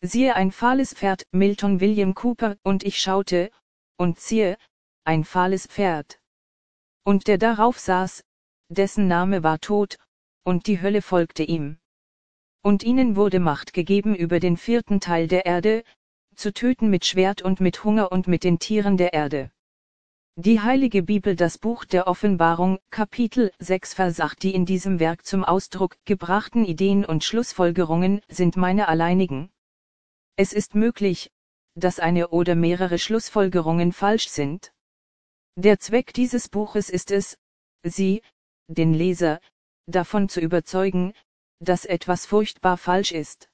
Siehe ein fahles Pferd, Milton William Cooper, und ich schaute, und siehe, ein fahles Pferd. Und der darauf saß, dessen Name war Tod, und die Hölle folgte ihm. Und ihnen wurde Macht gegeben über den 4. Teil der Erde, zu töten mit Schwert und mit Hunger und mit den Tieren der Erde. Die Heilige Bibel, das Buch der Offenbarung, Kapitel 6 Vers 8. Die in diesem Werk zum Ausdruck gebrachten Ideen und Schlussfolgerungen sind meine alleinigen. Es ist möglich, dass eine oder mehrere Schlussfolgerungen falsch sind. Der Zweck dieses Buches ist es, Sie, den Leser, davon zu überzeugen, dass etwas furchtbar falsch ist.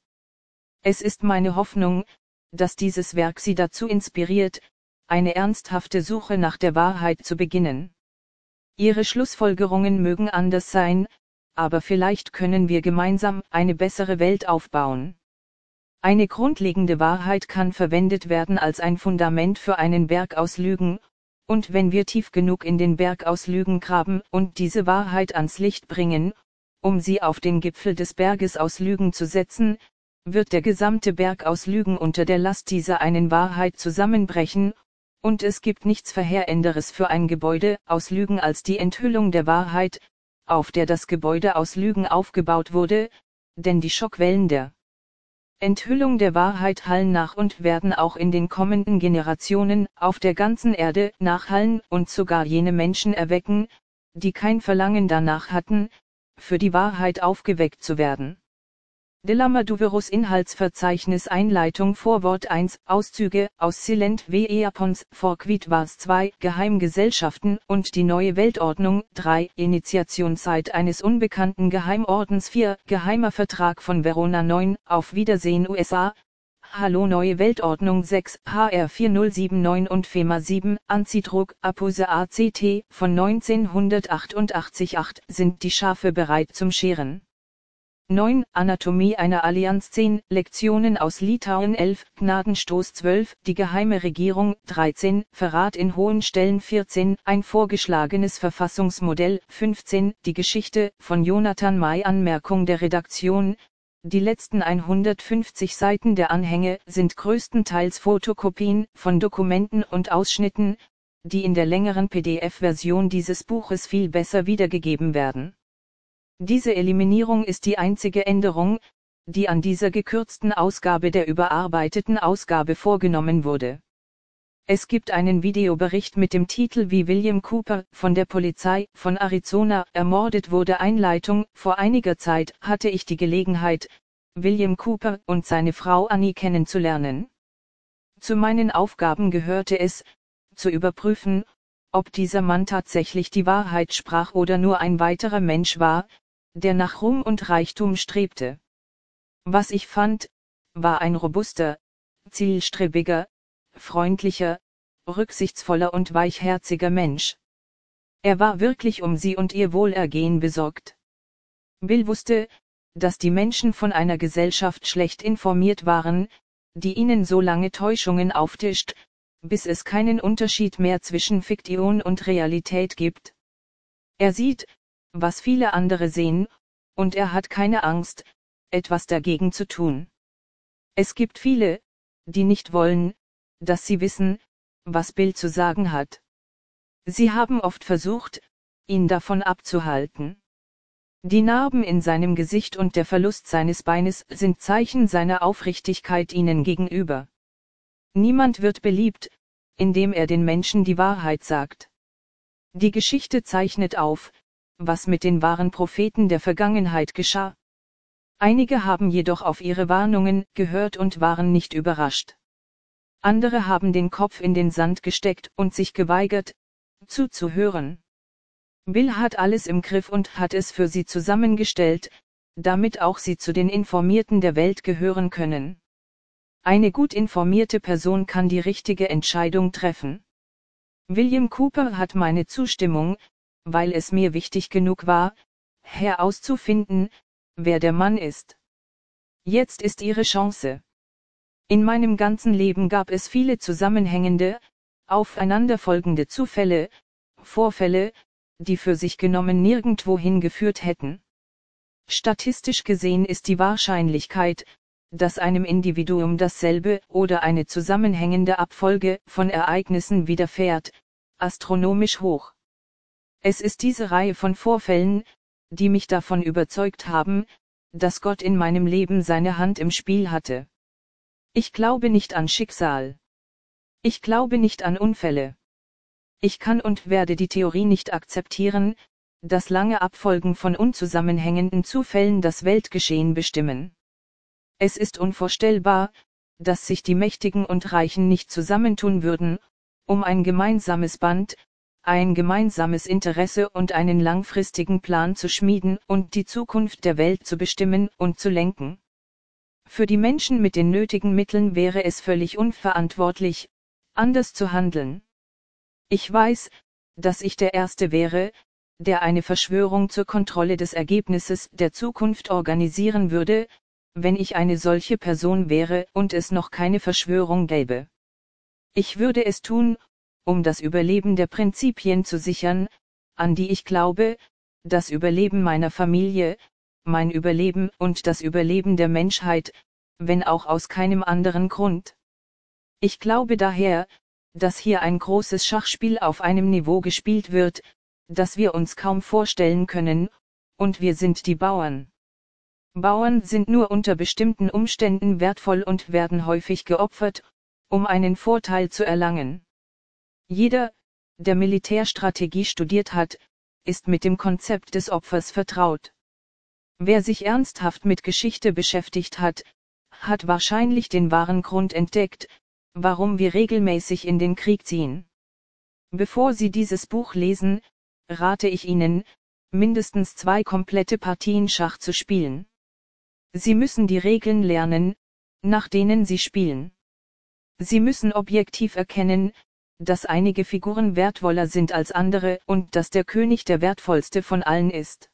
Es ist meine Hoffnung, dass dieses Werk Sie dazu inspiriert, eine ernsthafte Suche nach der Wahrheit zu beginnen. Ihre Schlussfolgerungen mögen anders sein, aber vielleicht können wir gemeinsam eine bessere Welt aufbauen. Eine grundlegende Wahrheit kann verwendet werden als ein Fundament für einen Berg aus Lügen, und wenn wir tief genug in den Berg aus Lügen graben und diese Wahrheit ans Licht bringen, um sie auf den Gipfel des Berges aus Lügen zu setzen, wird der gesamte Berg aus Lügen unter der Last dieser einen Wahrheit zusammenbrechen, und es gibt nichts Verheerenderes für ein Gebäude aus Lügen als die Enthüllung der Wahrheit, auf der das Gebäude aus Lügen aufgebaut wurde, denn die Schockwellen der Enthüllung der Wahrheit hallen nach und werden auch in den kommenden Generationen auf der ganzen Erde nachhallen und sogar jene Menschen erwecken, die kein Verlangen danach hatten, für die Wahrheit aufgeweckt zu werden. Dilemma Duverus Inhaltsverzeichnis Einleitung Vorwort 1 Auszüge aus Silent V. Japons for Quid Vars 2 Geheimgesellschaften und die neue Weltordnung 3 Initiationszeit eines unbekannten Geheimordens 4 Geheimer Vertrag von Verona 9 Auf Wiedersehen USA Hallo Neue Weltordnung 6 HR 4079 und FEMA 7 Anzidruck Apose ACT von 1988 8 Sind die Schafe bereit zum Scheren? 9. Anatomie einer Allianz 10. Lektionen aus Litauen 11. Gnadenstoß 12. Die geheime Regierung 13. Verrat in hohen Stellen 14. Ein vorgeschlagenes Verfassungsmodell 15. Die Geschichte von Jonathan May Anmerkung der Redaktion. Die letzten 150 Seiten der Anhänge sind größtenteils Fotokopien von Dokumenten und Ausschnitten, die in der längeren PDF-Version dieses Buches viel besser wiedergegeben werden. Diese Eliminierung ist die einzige Änderung, die an dieser gekürzten Ausgabe der überarbeiteten Ausgabe vorgenommen wurde. Es gibt einen Videobericht mit dem Titel Wie William Cooper von der Polizei von Arizona ermordet wurde. Einleitung: Vor einiger Zeit hatte ich die Gelegenheit, William Cooper und seine Frau Annie kennenzulernen. Zu meinen Aufgaben gehörte es, zu überprüfen, ob dieser Mann tatsächlich die Wahrheit sprach oder nur ein weiterer Mensch war, der nach Ruhm und Reichtum strebte. Was ich fand, war ein robuster, zielstrebiger, freundlicher, rücksichtsvoller und weichherziger Mensch. Er war wirklich um sie und ihr Wohlergehen besorgt. Bill wusste, dass die Menschen von einer Gesellschaft schlecht informiert waren, die ihnen so lange Täuschungen auftischt, bis es keinen Unterschied mehr zwischen Fiktion und Realität gibt. Er sieht, was viele andere sehen, und er hat keine Angst, etwas dagegen zu tun. Es gibt viele, die nicht wollen, dass sie wissen, was Bill zu sagen hat. Sie haben oft versucht, ihn davon abzuhalten. Die Narben in seinem Gesicht und der Verlust seines Beines sind Zeichen seiner Aufrichtigkeit ihnen gegenüber. Niemand wird beliebt, indem er den Menschen die Wahrheit sagt. Die Geschichte zeichnet auf, was mit den wahren Propheten der Vergangenheit geschah. Einige haben jedoch auf ihre Warnungen gehört und waren nicht überrascht. Andere haben den Kopf in den Sand gesteckt und sich geweigert, zuzuhören. Bill hat alles im Griff und hat es für sie zusammengestellt, damit auch sie zu den Informierten der Welt gehören können. Eine gut informierte Person kann die richtige Entscheidung treffen. William Cooper hat meine Zustimmung, weil es mir wichtig genug war, herauszufinden, wer der Mann ist. Jetzt ist ihre Chance. In meinem ganzen Leben gab es viele zusammenhängende, aufeinanderfolgende Zufälle, Vorfälle, die für sich genommen nirgendwohin geführt hätten. Statistisch gesehen ist die Wahrscheinlichkeit, dass einem Individuum dasselbe oder eine zusammenhängende Abfolge von Ereignissen widerfährt, astronomisch hoch. Es ist diese Reihe von Vorfällen, die mich davon überzeugt haben, dass Gott in meinem Leben seine Hand im Spiel hatte. Ich glaube nicht an Schicksal. Ich glaube nicht an Unfälle. Ich kann und werde die Theorie nicht akzeptieren, dass lange Abfolgen von unzusammenhängenden Zufällen das Weltgeschehen bestimmen. Es ist unvorstellbar, dass sich die Mächtigen und Reichen nicht zusammentun würden, um ein gemeinsames Band, ein gemeinsames Interesse und einen langfristigen Plan zu schmieden und die Zukunft der Welt zu bestimmen und zu lenken. Für die Menschen mit den nötigen Mitteln wäre es völlig unverantwortlich, anders zu handeln. Ich weiß, dass ich der Erste wäre, der eine Verschwörung zur Kontrolle des Ergebnisses der Zukunft organisieren würde, wenn ich eine solche Person wäre und es noch keine Verschwörung gäbe. Ich würde es tun, um das Überleben der Prinzipien zu sichern, an die ich glaube, das Überleben meiner Familie, mein Überleben und das Überleben der Menschheit, wenn auch aus keinem anderen Grund. Ich glaube daher, dass hier ein großes Schachspiel auf einem Niveau gespielt wird, das wir uns kaum vorstellen können, und wir sind die Bauern. Bauern sind nur unter bestimmten Umständen wertvoll und werden häufig geopfert, um einen Vorteil zu erlangen. Jeder, der Militärstrategie studiert hat, ist mit dem Konzept des Opfers vertraut. Wer sich ernsthaft mit Geschichte beschäftigt hat, hat wahrscheinlich den wahren Grund entdeckt, warum wir regelmäßig in den Krieg ziehen. Bevor Sie dieses Buch lesen, rate ich Ihnen, mindestens 2 komplette Partien Schach zu spielen. Sie müssen die Regeln lernen, nach denen Sie spielen. Sie müssen objektiv erkennen, dass einige Figuren wertvoller sind als andere und dass der König der wertvollste von allen ist.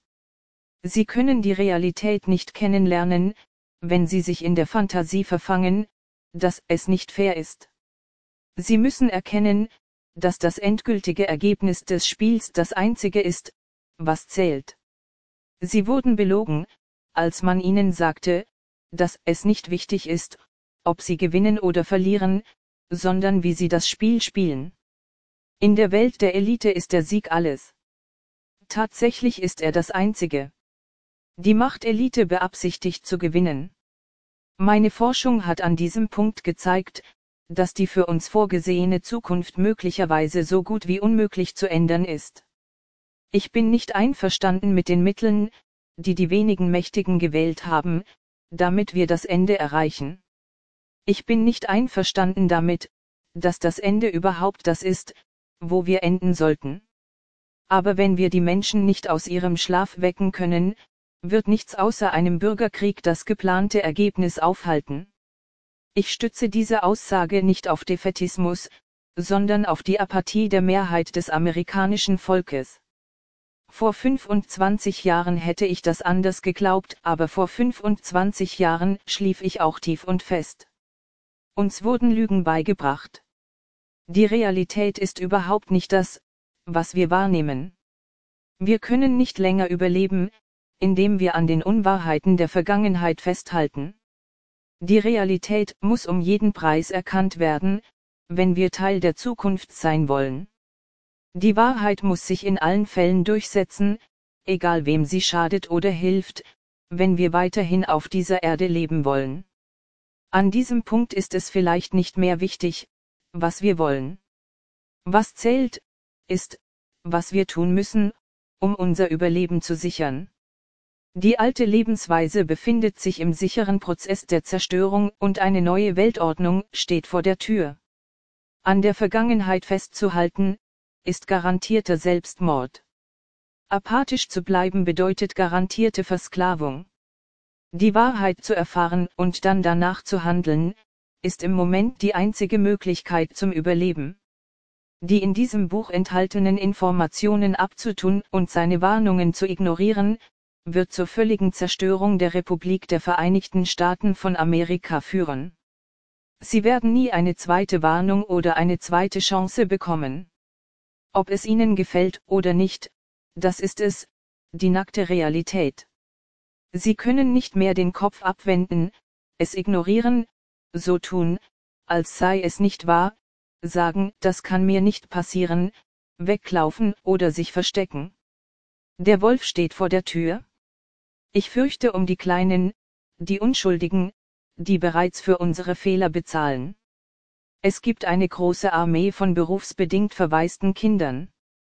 Sie können die Realität nicht kennenlernen, wenn Sie sich in der Fantasie verfangen, dass es nicht fair ist. Sie müssen erkennen, dass das endgültige Ergebnis des Spiels das einzige ist, was zählt. Sie wurden belogen, als man ihnen sagte, dass es nicht wichtig ist, ob sie gewinnen oder verlieren, sondern wie sie das Spiel spielen. In der Welt der Elite ist der Sieg alles. Tatsächlich ist er das Einzige. Die Machtelite beabsichtigt zu gewinnen. Meine Forschung hat an diesem Punkt gezeigt, dass die für uns vorgesehene Zukunft möglicherweise so gut wie unmöglich zu ändern ist. Ich bin nicht einverstanden mit den Mitteln, die die wenigen Mächtigen gewählt haben, damit wir das Ende erreichen. Ich bin nicht einverstanden damit, dass das Ende überhaupt das ist, wo wir enden sollten. Aber wenn wir die Menschen nicht aus ihrem Schlaf wecken können, wird nichts außer einem Bürgerkrieg das geplante Ergebnis aufhalten. Ich stütze diese Aussage nicht auf Defätismus, sondern auf die Apathie der Mehrheit des amerikanischen Volkes. Vor 25 Jahren hätte ich das anders geglaubt, aber vor 25 Jahren schlief ich auch tief und fest. Uns wurden Lügen beigebracht. Die Realität ist überhaupt nicht das, was wir wahrnehmen. Wir können nicht länger überleben, indem wir an den Unwahrheiten der Vergangenheit festhalten. Die Realität muss um jeden Preis erkannt werden, wenn wir Teil der Zukunft sein wollen. Die Wahrheit muss sich in allen Fällen durchsetzen, egal wem sie schadet oder hilft, wenn wir weiterhin auf dieser Erde leben wollen. An diesem Punkt ist es vielleicht nicht mehr wichtig, was wir wollen. Was zählt, ist, was wir tun müssen, um unser Überleben zu sichern. Die alte Lebensweise befindet sich im sicheren Prozess der Zerstörung und eine neue Weltordnung steht vor der Tür. An der Vergangenheit festzuhalten, ist garantierter Selbstmord. Apathisch zu bleiben bedeutet garantierte Versklavung. Die Wahrheit zu erfahren und dann danach zu handeln, ist im Moment die einzige Möglichkeit zum Überleben. Die in diesem Buch enthaltenen Informationen abzutun und seine Warnungen zu ignorieren, wird zur völligen Zerstörung der Republik der Vereinigten Staaten von Amerika führen. Sie werden nie eine zweite Warnung oder eine zweite Chance bekommen. Ob es Ihnen gefällt oder nicht, das ist es, die nackte Realität. Sie können nicht mehr den Kopf abwenden, es ignorieren, so tun, als sei es nicht wahr, sagen, das kann mir nicht passieren, weglaufen oder sich verstecken. Der Wolf steht vor der Tür. Ich fürchte um die Kleinen, die Unschuldigen, die bereits für unsere Fehler bezahlen. Es gibt eine große Armee von berufsbedingt verwaisten Kindern.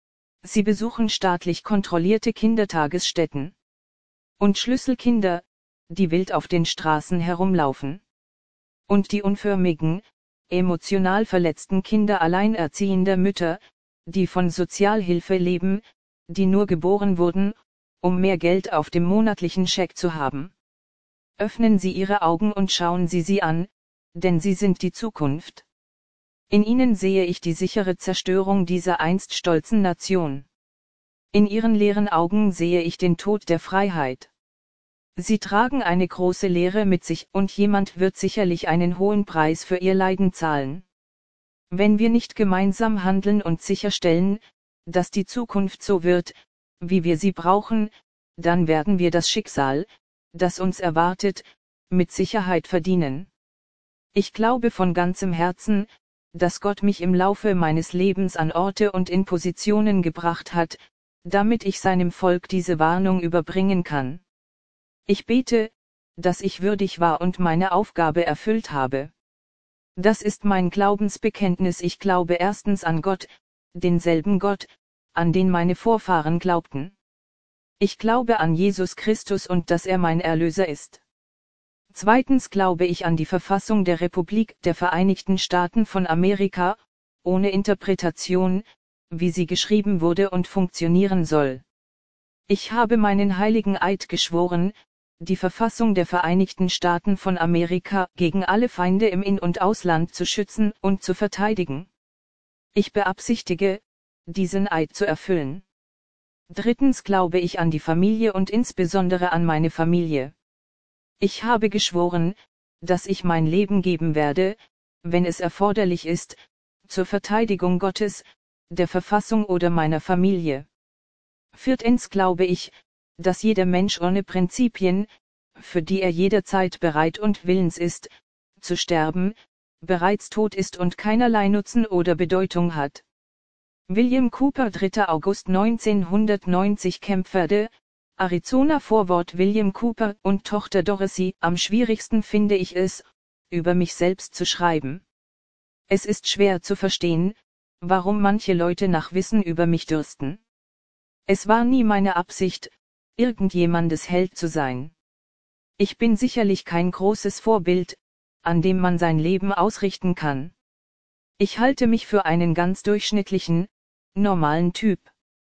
Sie besuchen staatlich kontrollierte Kindertagesstätten. Und Schlüsselkinder, die wild auf den Straßen herumlaufen. Und die unförmigen, emotional verletzten Kinder alleinerziehender Mütter, die von Sozialhilfe leben, die nur geboren wurden, um mehr Geld auf dem monatlichen Scheck zu haben. Öffnen Sie Ihre Augen und schauen Sie sie an, denn sie sind die Zukunft. In ihnen sehe ich die sichere Zerstörung dieser einst stolzen Nation. In ihren leeren Augen sehe ich den Tod der Freiheit. Sie tragen eine große Leere mit sich und jemand wird sicherlich einen hohen Preis für ihr Leiden zahlen. Wenn wir nicht gemeinsam handeln und sicherstellen, dass die Zukunft so wird, wie wir sie brauchen, dann werden wir das Schicksal, das uns erwartet, mit Sicherheit verdienen. Ich glaube von ganzem Herzen, dass Gott mich im Laufe meines Lebens an Orte und in Positionen gebracht hat, damit ich seinem Volk diese Warnung überbringen kann. Ich bete, dass ich würdig war und meine Aufgabe erfüllt habe. Das ist mein Glaubensbekenntnis. Ich glaube erstens an Gott, denselben Gott, an den meine Vorfahren glaubten. Ich glaube an Jesus Christus und dass er mein Erlöser ist. Zweitens glaube ich an die Verfassung der Republik der Vereinigten Staaten von Amerika, ohne Interpretation, wie sie geschrieben wurde und funktionieren soll. Ich habe meinen heiligen Eid geschworen, die Verfassung der Vereinigten Staaten von Amerika gegen alle Feinde im In- und Ausland zu schützen und zu verteidigen. Ich beabsichtige, diesen Eid zu erfüllen. Drittens glaube ich an die Familie und insbesondere an meine Familie. Ich habe geschworen, dass ich mein Leben geben werde, wenn es erforderlich ist, zur Verteidigung Gottes, der Verfassung oder meiner Familie. Viertens glaube ich, dass jeder Mensch ohne Prinzipien, für die er jederzeit bereit und willens ist, zu sterben, bereits tot ist und keinerlei Nutzen oder Bedeutung hat. William Cooper 3. August 1990 Kempferde, Arizona. Vorwort William Cooper und Tochter Dorothy. Am schwierigsten finde ich es, über mich selbst zu schreiben. Es ist schwer zu verstehen, warum manche Leute nach Wissen über mich dürsten. Es war nie meine Absicht, irgendjemandes Held zu sein. Ich bin sicherlich kein großes Vorbild, an dem man sein Leben ausrichten kann. Ich halte mich für einen ganz durchschnittlichen, normalen Typ.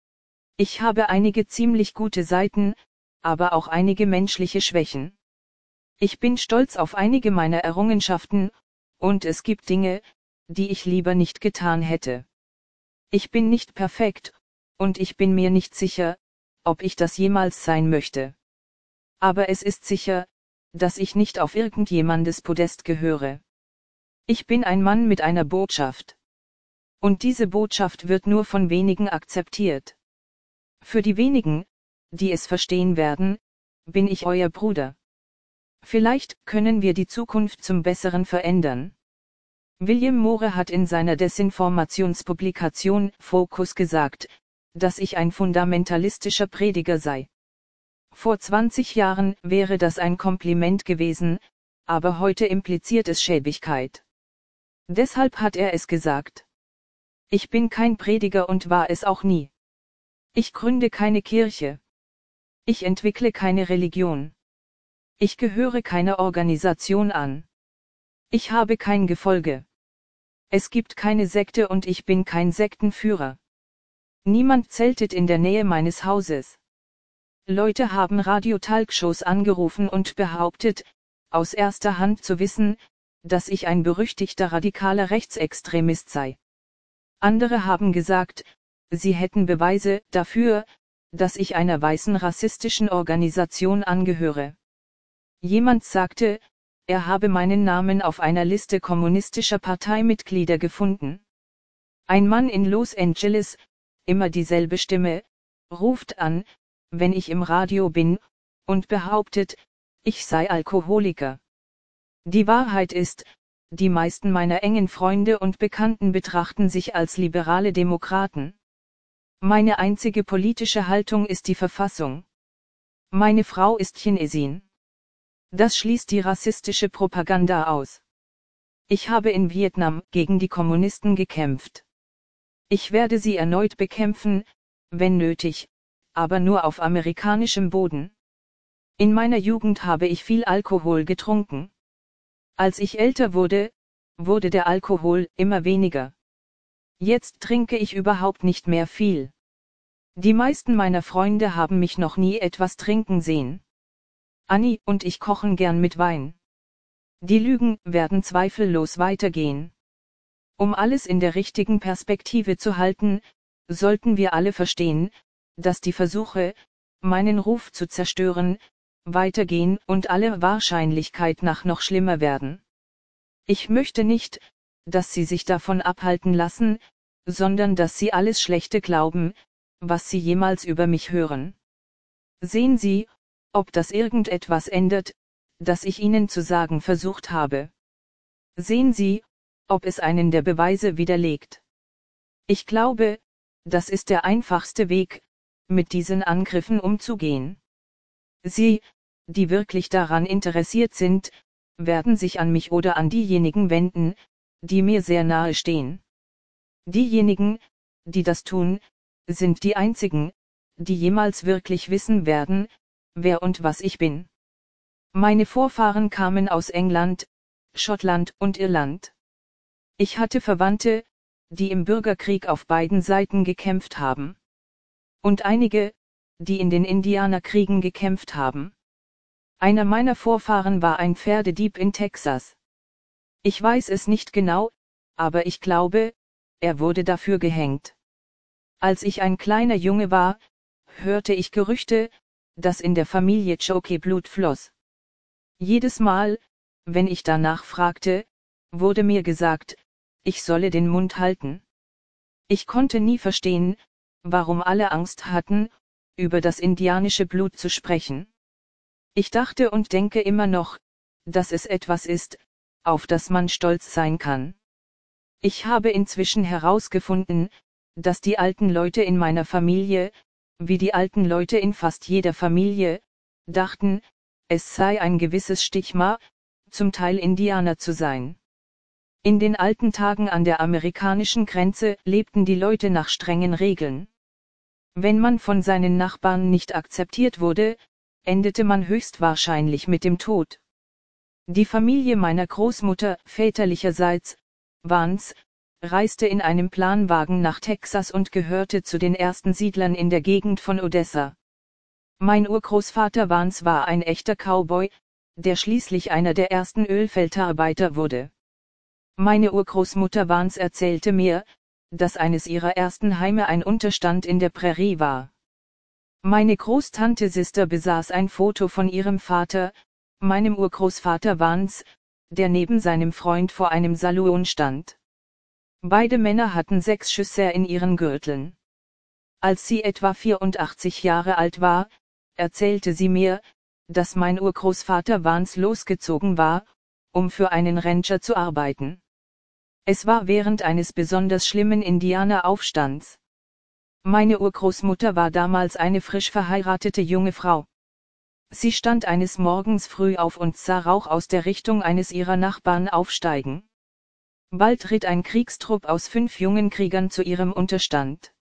Ich habe einige ziemlich gute Seiten, aber auch einige menschliche Schwächen. Ich bin stolz auf einige meiner Errungenschaften, und es gibt Dinge, die ich lieber nicht getan hätte. Ich bin nicht perfekt, und ich bin mir nicht sicher, ob ich das jemals sein möchte. Aber es ist sicher, dass ich nicht auf irgendjemandes Podest gehöre. Ich bin ein Mann mit einer Botschaft. Und diese Botschaft wird nur von wenigen akzeptiert. Für die wenigen, die es verstehen werden, bin ich euer Bruder. Vielleicht können wir die Zukunft zum Besseren verändern. William Moore hat in seiner Desinformationspublikation Focus gesagt, dass ich ein fundamentalistischer Prediger sei. Vor 20 Jahren wäre das ein Kompliment gewesen, aber heute impliziert es Schäbigkeit. Deshalb hat er es gesagt. Ich bin kein Prediger und war es auch nie. Ich gründe keine Kirche. Ich entwickle keine Religion. Ich gehöre keiner Organisation an. Ich habe kein Gefolge. Es gibt keine Sekte und ich bin kein Sektenführer. Niemand zeltet in der Nähe meines Hauses. Leute haben Radio-Talkshows angerufen und behauptet, aus erster Hand zu wissen, dass ich ein berüchtigter radikaler Rechtsextremist sei. Andere haben gesagt, sie hätten Beweise dafür, dass ich einer weißen rassistischen Organisation angehöre. Jemand sagte, er habe meinen Namen auf einer Liste kommunistischer Parteimitglieder gefunden. Ein Mann in Los Angeles, immer dieselbe Stimme, ruft an, wenn ich im Radio bin, und behauptet, ich sei Alkoholiker. Die Wahrheit ist, die meisten meiner engen Freunde und Bekannten betrachten sich als liberale Demokraten. Meine einzige politische Haltung ist die Verfassung. Meine Frau ist Chinesin. Das schließt die rassistische Propaganda aus. Ich habe in Vietnam gegen die Kommunisten gekämpft. Ich werde sie erneut bekämpfen, wenn nötig, aber nur auf amerikanischem Boden. In meiner Jugend habe ich viel Alkohol getrunken. Als ich älter wurde, wurde der Alkohol immer weniger. Jetzt trinke ich überhaupt nicht mehr viel. Die meisten meiner Freunde haben mich noch nie etwas trinken sehen. Annie und ich kochen gern mit Wein. Die Lügen werden zweifellos weitergehen. Um alles in der richtigen Perspektive zu halten, sollten wir alle verstehen, dass die Versuche, meinen Ruf zu zerstören, weitergehen und aller Wahrscheinlichkeit nach noch schlimmer werden. Ich möchte nicht, dass Sie sich davon abhalten lassen, sondern dass Sie alles Schlechte glauben, was Sie jemals über mich hören. Sehen Sie, ob das irgendetwas ändert, das ich Ihnen zu sagen versucht habe. Sehen Sie, ob es einen der Beweise widerlegt. Ich glaube, das ist der einfachste Weg, mit diesen Angriffen umzugehen. Sie, die wirklich daran interessiert sind, werden sich an mich oder an diejenigen wenden, die mir sehr nahe stehen. Diejenigen, die das tun, sind die einzigen, die jemals wirklich wissen werden, wer und was ich bin. Meine Vorfahren kamen aus England, Schottland und Irland. Ich hatte Verwandte, die im Bürgerkrieg auf beiden Seiten gekämpft haben. Und einige, die in den Indianerkriegen gekämpft haben. Einer meiner Vorfahren war ein Pferdedieb in Texas. Ich weiß es nicht genau, aber ich glaube, er wurde dafür gehängt. Als ich ein kleiner Junge war, hörte ich Gerüchte, dass in der Familie Choke Blut floss. Jedes Mal, wenn ich danach fragte, wurde mir gesagt, ich solle den Mund halten. Ich konnte nie verstehen, warum alle Angst hatten, über das indianische Blut zu sprechen. Ich dachte und denke immer noch, dass es etwas ist, auf das man stolz sein kann. Ich habe inzwischen herausgefunden, dass die alten Leute in meiner Familie, wie die alten Leute in fast jeder Familie, dachten, es sei ein gewisses Stigma, zum Teil Indianer zu sein. In den alten Tagen an der amerikanischen Grenze lebten die Leute nach strengen Regeln. Wenn man von seinen Nachbarn nicht akzeptiert wurde, endete man höchstwahrscheinlich mit dem Tod. Die Familie meiner Großmutter, väterlicherseits, Vance, reiste in einem Planwagen nach Texas und gehörte zu den ersten Siedlern in der Gegend von Odessa. Mein Urgroßvater Vance war ein echter Cowboy, der schließlich einer der ersten Ölfeldarbeiter wurde. Meine Urgroßmutter Vance erzählte mir, dass eines ihrer ersten Heime ein Unterstand in der Prärie war. Meine Großtante Sister besaß ein Foto von ihrem Vater, meinem Urgroßvater Vance, der neben seinem Freund vor einem Saloon stand. Beide Männer hatten 6 Schüsse in ihren Gürteln. Als sie etwa 84 Jahre alt war, erzählte sie mir, dass mein Urgroßvater Vance losgezogen war, um für einen Rancher zu arbeiten. Es war während eines besonders schlimmen Indianeraufstands. Meine Urgroßmutter war damals eine frisch verheiratete junge Frau. Sie stand eines Morgens früh auf und sah Rauch aus der Richtung eines ihrer Nachbarn aufsteigen. Bald ritt ein Kriegstrupp aus 5 jungen Kriegern zu ihrem Unterstand.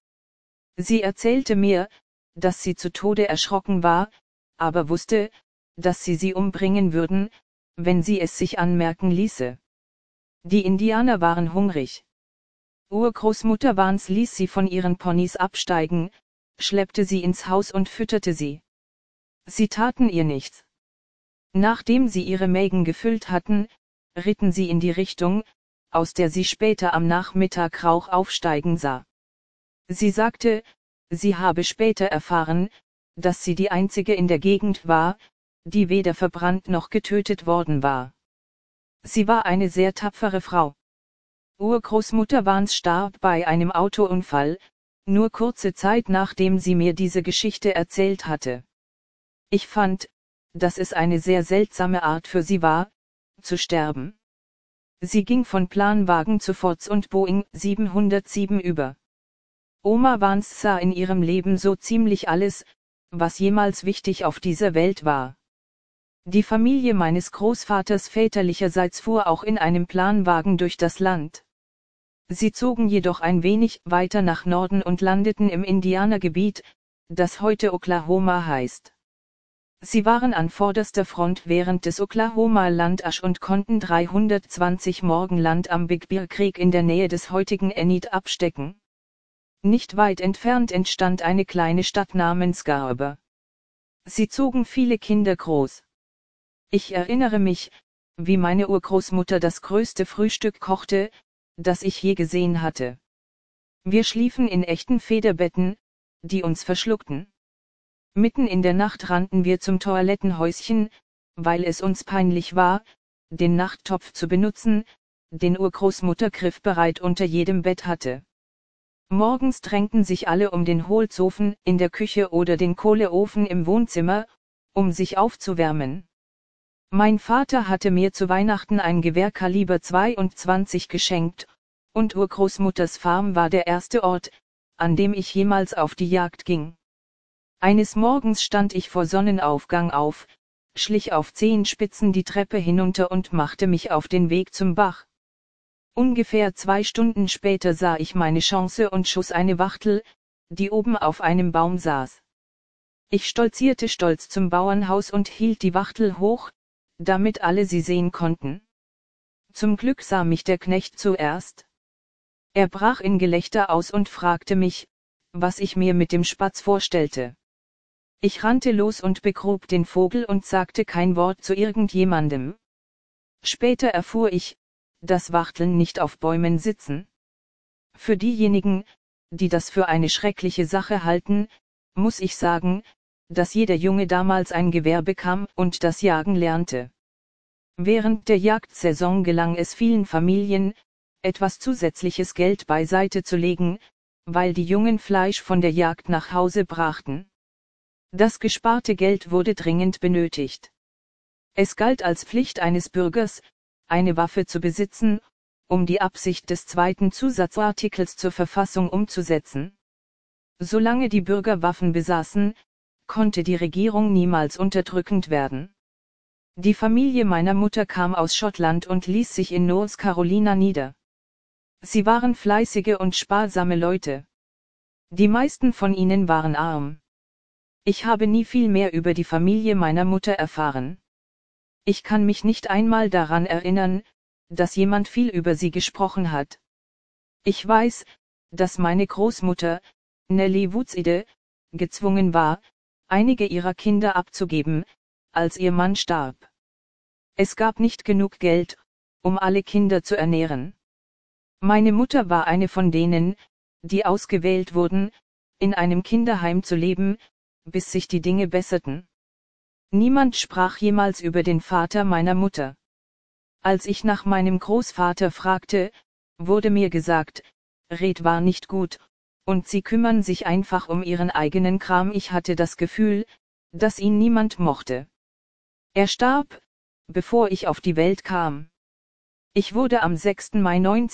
Sie erzählte mir, dass sie zu Tode erschrocken war, aber wusste, dass sie umbringen würden, wenn sie es sich anmerken ließe. Die Indianer waren hungrig. Urgroßmutter Vance ließ sie von ihren Ponys absteigen, schleppte sie ins Haus und fütterte sie. Sie taten ihr nichts. Nachdem sie ihre Mägen gefüllt hatten, ritten sie in die Richtung, aus der sie später am Nachmittag Rauch aufsteigen sah. Sie sagte, sie habe später erfahren, dass sie die einzige in der Gegend war, die weder verbrannt noch getötet worden war. Sie war eine sehr tapfere Frau. Urgroßmutter Vance starb bei einem Autounfall, nur kurze Zeit nachdem sie mir diese Geschichte erzählt hatte. Ich fand, dass es eine sehr seltsame Art für sie war, zu sterben. Sie ging von Planwagen zu Fords und Boeing 707 über. Oma Vance sah in ihrem Leben so ziemlich alles, was jemals wichtig auf dieser Welt war. Die Familie meines Großvaters väterlicherseits fuhr auch in einem Planwagen durch das Land. Sie zogen jedoch ein wenig weiter nach Norden und landeten im Indianergebiet, das heute Oklahoma heißt. Sie waren an vorderster Front während des Oklahoma-Landasch und konnten 320 Morgen Land am Big Bear Creek in der Nähe des heutigen Enid abstecken. Nicht weit entfernt entstand eine kleine Stadt namens Garber. Sie zogen viele Kinder groß. Ich erinnere mich, wie meine Urgroßmutter das größte Frühstück kochte, das ich je gesehen hatte. Wir schliefen in echten Federbetten, die uns verschluckten. Mitten in der Nacht rannten wir zum Toilettenhäuschen, weil es uns peinlich war, den Nachttopf zu benutzen, den Urgroßmutter griffbereit unter jedem Bett hatte. Morgens drängten sich alle um den Holzofen in der Küche oder den Kohleofen im Wohnzimmer, um sich aufzuwärmen. Mein Vater hatte mir zu Weihnachten ein Gewehr Kaliber 22 geschenkt, und Urgroßmutters Farm war der erste Ort, an dem ich jemals auf die Jagd ging. Eines Morgens stand ich vor Sonnenaufgang auf, schlich auf Zehenspitzen die Treppe hinunter und machte mich auf den Weg zum Bach. Ungefähr 2 Stunden später sah ich meine Chance und schoss eine Wachtel, die oben auf einem Baum saß. Ich stolzierte stolz zum Bauernhaus und hielt die Wachtel hoch, damit alle sie sehen konnten. Zum Glück sah mich der Knecht zuerst. Er brach in Gelächter aus und fragte mich, was ich mir mit dem Spatz vorstellte. Ich rannte los und begrub den Vogel und sagte kein Wort zu irgendjemandem. Später erfuhr ich, dass Wachteln nicht auf Bäumen sitzen. Für diejenigen, die das für eine schreckliche Sache halten, muss ich sagen, dass jeder Junge damals ein Gewehr bekam und das Jagen lernte. Während der Jagdsaison gelang es vielen Familien, etwas zusätzliches Geld beiseite zu legen, weil die Jungen Fleisch von der Jagd nach Hause brachten. Das gesparte Geld wurde dringend benötigt. Es galt als Pflicht eines Bürgers, eine Waffe zu besitzen, um die Absicht des zweiten Zusatzartikels zur Verfassung umzusetzen. Solange die Bürger Waffen besaßen, konnte die Regierung niemals unterdrückend werden. Die Familie meiner Mutter kam aus Schottland und ließ sich in North Carolina nieder. Sie waren fleißige und sparsame Leute. Die meisten von ihnen waren arm. Ich habe nie viel mehr über die Familie meiner Mutter erfahren. Ich kann mich nicht einmal daran erinnern, dass jemand viel über sie gesprochen hat. Ich weiß, dass meine Großmutter, Nellie Woodside, gezwungen war, einige ihrer Kinder abzugeben, als ihr Mann starb. Es gab nicht genug Geld, um alle Kinder zu ernähren. Meine Mutter war eine von denen, die ausgewählt wurden, in einem Kinderheim zu leben, bis sich die Dinge besserten. Niemand sprach jemals über den Vater meiner Mutter. Als ich nach meinem Großvater fragte, wurde mir gesagt, Red war nicht gut, und sie kümmern sich einfach um ihren eigenen Kram. Ich hatte das Gefühl, dass ihn niemand mochte. Er starb, bevor ich auf die Welt kam. Ich wurde am 6. Mai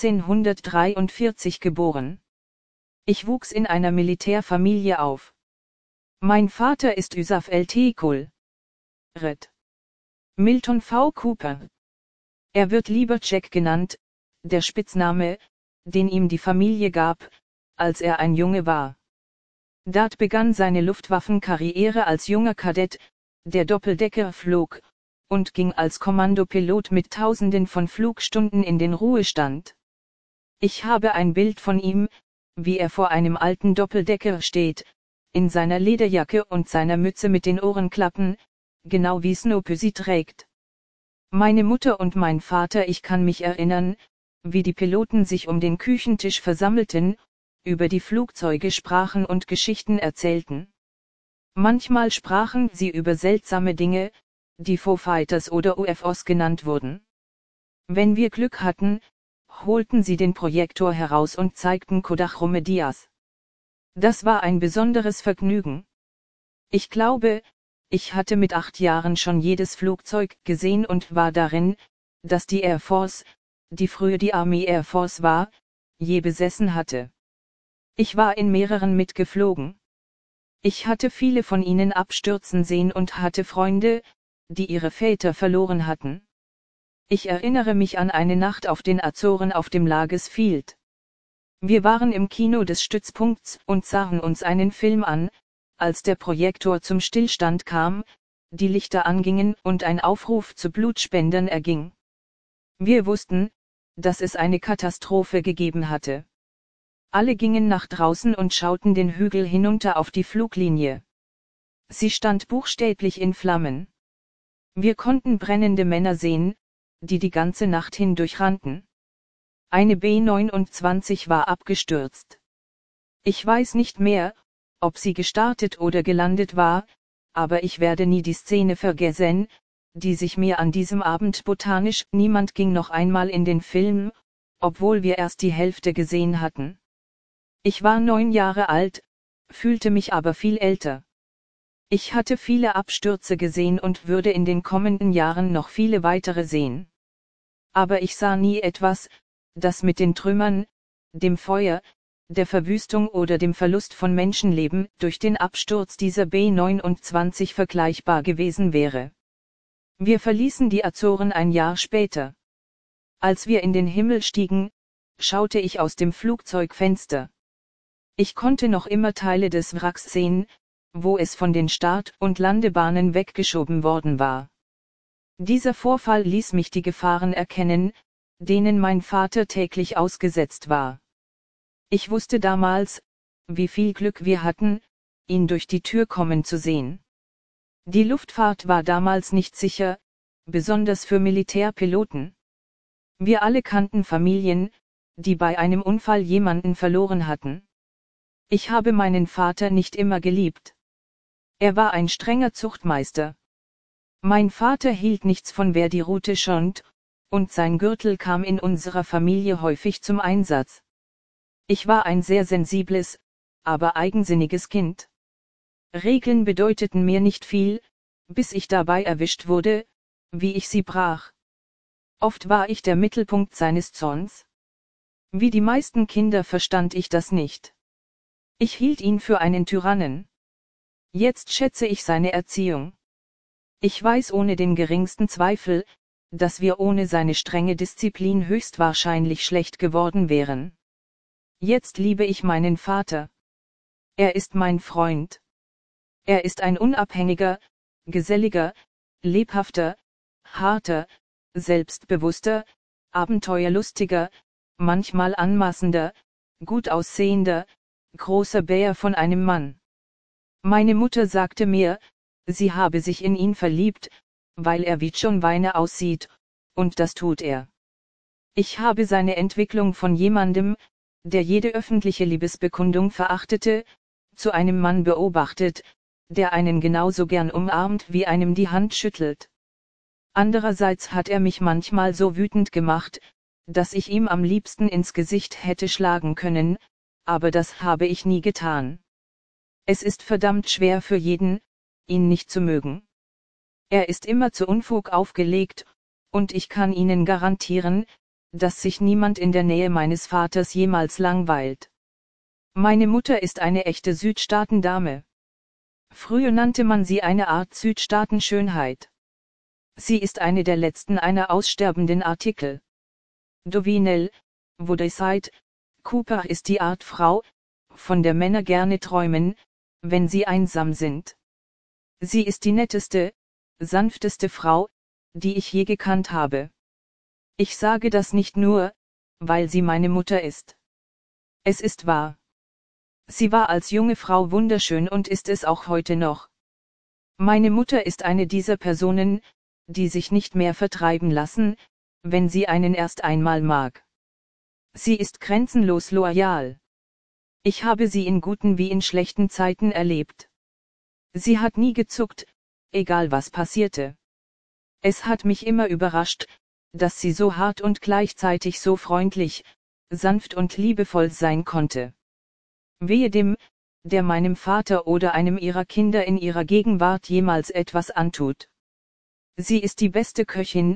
1943 geboren. Ich wuchs in einer Militärfamilie auf. Mein Vater ist Yusuf El-Tekul. Red. Milton V. Cooper. Er wird lieber Jack genannt, der Spitzname, den ihm die Familie gab, als er ein Junge war. Dad begann seine Luftwaffenkarriere als junger Kadett, der Doppeldecker flog, und ging als Kommandopilot mit Tausenden von Flugstunden in den Ruhestand. Ich habe ein Bild von ihm, wie er vor einem alten Doppeldecker steht, in seiner Lederjacke und seiner Mütze mit den Ohrenklappen, genau wie Snoopy sie trägt. Meine Mutter und mein Vater, ich kann mich erinnern, wie die Piloten sich um den Küchentisch versammelten, über die Flugzeuge sprachen und Geschichten erzählten. Manchmal sprachen sie über seltsame Dinge, die Foo Fighters oder UFOs genannt wurden. Wenn wir Glück hatten, holten sie den Projektor heraus und zeigten Kodachrome-Dias. Das war ein besonderes Vergnügen. Ich glaube, ich hatte mit 8 Jahren schon jedes Flugzeug gesehen und war darin, das die Air Force, die früher die Army Air Force war, je besessen hatte. Ich war in mehreren mitgeflogen. Ich hatte viele von ihnen abstürzen sehen und hatte Freunde, die ihre Väter verloren hatten. Ich erinnere mich an eine Nacht auf den Azoren auf dem Lages Field. Wir waren im Kino des Stützpunkts und sahen uns einen Film an, als der Projektor zum Stillstand kam, die Lichter angingen und ein Aufruf zu Blutspendern erging. Wir wussten, dass es eine Katastrophe gegeben hatte. Alle gingen nach draußen und schauten den Hügel hinunter auf die Fluglinie. Sie stand buchstäblich in Flammen. Wir konnten brennende Männer sehen, die die ganze Nacht hindurch rannten. Eine B-29 war abgestürzt. Ich weiß nicht mehr, ob sie gestartet oder gelandet war, aber ich werde nie die Szene vergessen, die sich mir an diesem Abend botanisch. Niemand ging noch einmal in den Film, obwohl wir erst die Hälfte gesehen hatten. Ich war 9 Jahre alt, fühlte mich aber viel älter. Ich hatte viele Abstürze gesehen und würde in den kommenden Jahren noch viele weitere sehen. Aber ich sah nie etwas, das mit den Trümmern, dem Feuer, der Verwüstung oder dem Verlust von Menschenleben durch den Absturz dieser B-29 vergleichbar gewesen wäre. Wir verließen die Azoren ein Jahr später. Als wir in den Himmel stiegen, schaute ich aus dem Flugzeugfenster. Ich konnte noch immer Teile des Wracks sehen, wo es von den Start- und Landebahnen weggeschoben worden war. Dieser Vorfall ließ mich die Gefahren erkennen, denen mein Vater täglich ausgesetzt war. Ich wusste damals, wie viel Glück wir hatten, ihn durch die Tür kommen zu sehen. Die Luftfahrt war damals nicht sicher, besonders für Militärpiloten. Wir alle kannten Familien, die bei einem Unfall jemanden verloren hatten. Ich habe meinen Vater nicht immer geliebt. Er war ein strenger Zuchtmeister. Mein Vater hielt nichts von wer die Route schont, und sein Gürtel kam in unserer Familie häufig zum Einsatz. Ich war ein sehr sensibles, aber eigensinniges Kind. Regeln bedeuteten mir nicht viel, bis ich dabei erwischt wurde, wie ich sie brach. Oft war ich der Mittelpunkt seines Zorns. Wie die meisten Kinder verstand ich das nicht. Ich hielt ihn für einen Tyrannen. Jetzt schätze ich seine Erziehung. Ich weiß ohne den geringsten Zweifel, dass wir ohne seine strenge Disziplin höchstwahrscheinlich schlecht geworden wären. Jetzt liebe ich meinen Vater. Er ist mein Freund. Er ist ein unabhängiger, geselliger, lebhafter, harter, selbstbewusster, abenteuerlustiger, manchmal anmaßender, gut aussehender, großer Bär von einem Mann. Meine Mutter sagte mir, sie habe sich in ihn verliebt, weil er wie John Wayne aussieht, und das tut er. Ich habe seine Entwicklung von jemandem, der jede öffentliche Liebesbekundung verachtete, zu einem Mann beobachtet, der einen genauso gern umarmt wie einem die Hand schüttelt. Andererseits hat er mich manchmal so wütend gemacht, dass ich ihm am liebsten ins Gesicht hätte schlagen können, aber das habe ich nie getan. Es ist verdammt schwer für jeden, ihn nicht zu mögen. Er ist immer zu Unfug aufgelegt, und ich kann Ihnen garantieren, dass sich niemand in der Nähe meines Vaters jemals langweilt. Meine Mutter ist eine echte Südstaatendame. Früher nannte man sie eine Art Südstaatenschönheit. Sie ist eine der letzten einer aussterbenden Artikel. Dovinel, Wodeside, Cooper ist die Art Frau, von der Männer gerne träumen, wenn sie einsam sind. Sie ist die netteste, sanfteste Frau, die ich je gekannt habe. Ich sage das nicht nur, weil sie meine Mutter ist. Es ist wahr. Sie war als junge Frau wunderschön und ist es auch heute noch. Meine Mutter ist eine dieser Personen, die sich nicht mehr vertreiben lassen, wenn sie einen erst einmal mag. Sie ist grenzenlos loyal. Ich habe sie in guten wie in schlechten Zeiten erlebt. Sie hat nie gezuckt, egal was passierte. Es hat mich immer überrascht, dass sie so hart und gleichzeitig so freundlich, sanft und liebevoll sein konnte. Wehe dem, der meinem Vater oder einem ihrer Kinder in ihrer Gegenwart jemals etwas antut. Sie ist die beste Köchin,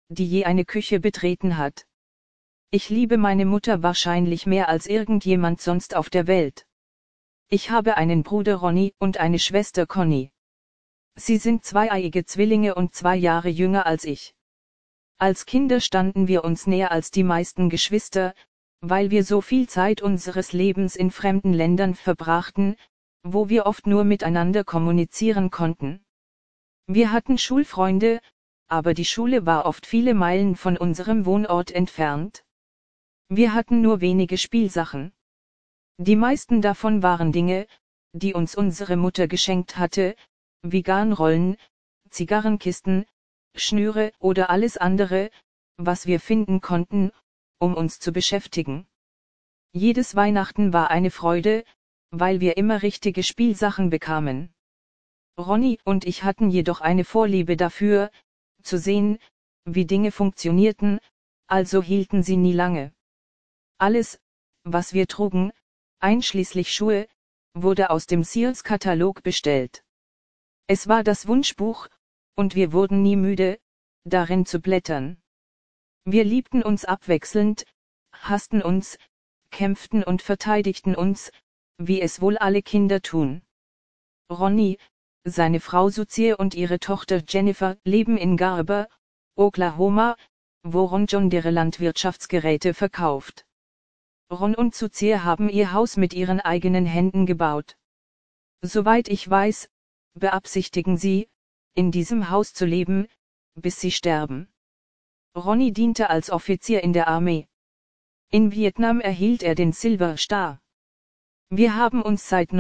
die je eine Küche betreten hat. Ich liebe meine Mutter wahrscheinlich mehr als irgendjemand sonst auf der Welt. Ich habe einen Bruder Ronny und eine Schwester Conny. Sie sind zweieiige Zwillinge und 2 Jahre jünger als ich. Als Kinder standen wir uns näher als die meisten Geschwister, weil wir so viel Zeit unseres Lebens in fremden Ländern verbrachten, wo wir oft nur miteinander kommunizieren konnten. Wir hatten Schulfreunde, aber die Schule war oft viele Meilen von unserem Wohnort entfernt. Wir hatten nur wenige Spielsachen. Die meisten davon waren Dinge, die uns unsere Mutter geschenkt hatte, wie Garnrollen, Zigarrenkisten, Schnüre oder alles andere, was wir finden konnten, um uns zu beschäftigen. Jedes Weihnachten war eine Freude, weil wir immer richtige Spielsachen bekamen. Ronny und ich hatten jedoch eine Vorliebe dafür, zu sehen, wie Dinge funktionierten, also hielten sie nie lange. Alles, was wir trugen, einschließlich Schuhe, wurde aus dem Sears-Katalog bestellt. Es war das Wunschbuch, und wir wurden nie müde, darin zu blättern. Wir liebten uns abwechselnd, hassten uns, kämpften und verteidigten uns, wie es wohl alle Kinder tun. Ronny, seine Frau Suzie und ihre Tochter Jennifer leben in Garber, Oklahoma, wo Ron John Deere Landwirtschaftsgeräte verkauft. Ron und Suzie haben ihr Haus mit ihren eigenen Händen gebaut. Soweit ich weiß, beabsichtigen sie, in diesem Haus zu leben, bis sie sterben. Ronny diente als Offizier in der Armee. In Vietnam erhielt er den Silver Star. Wir haben uns seit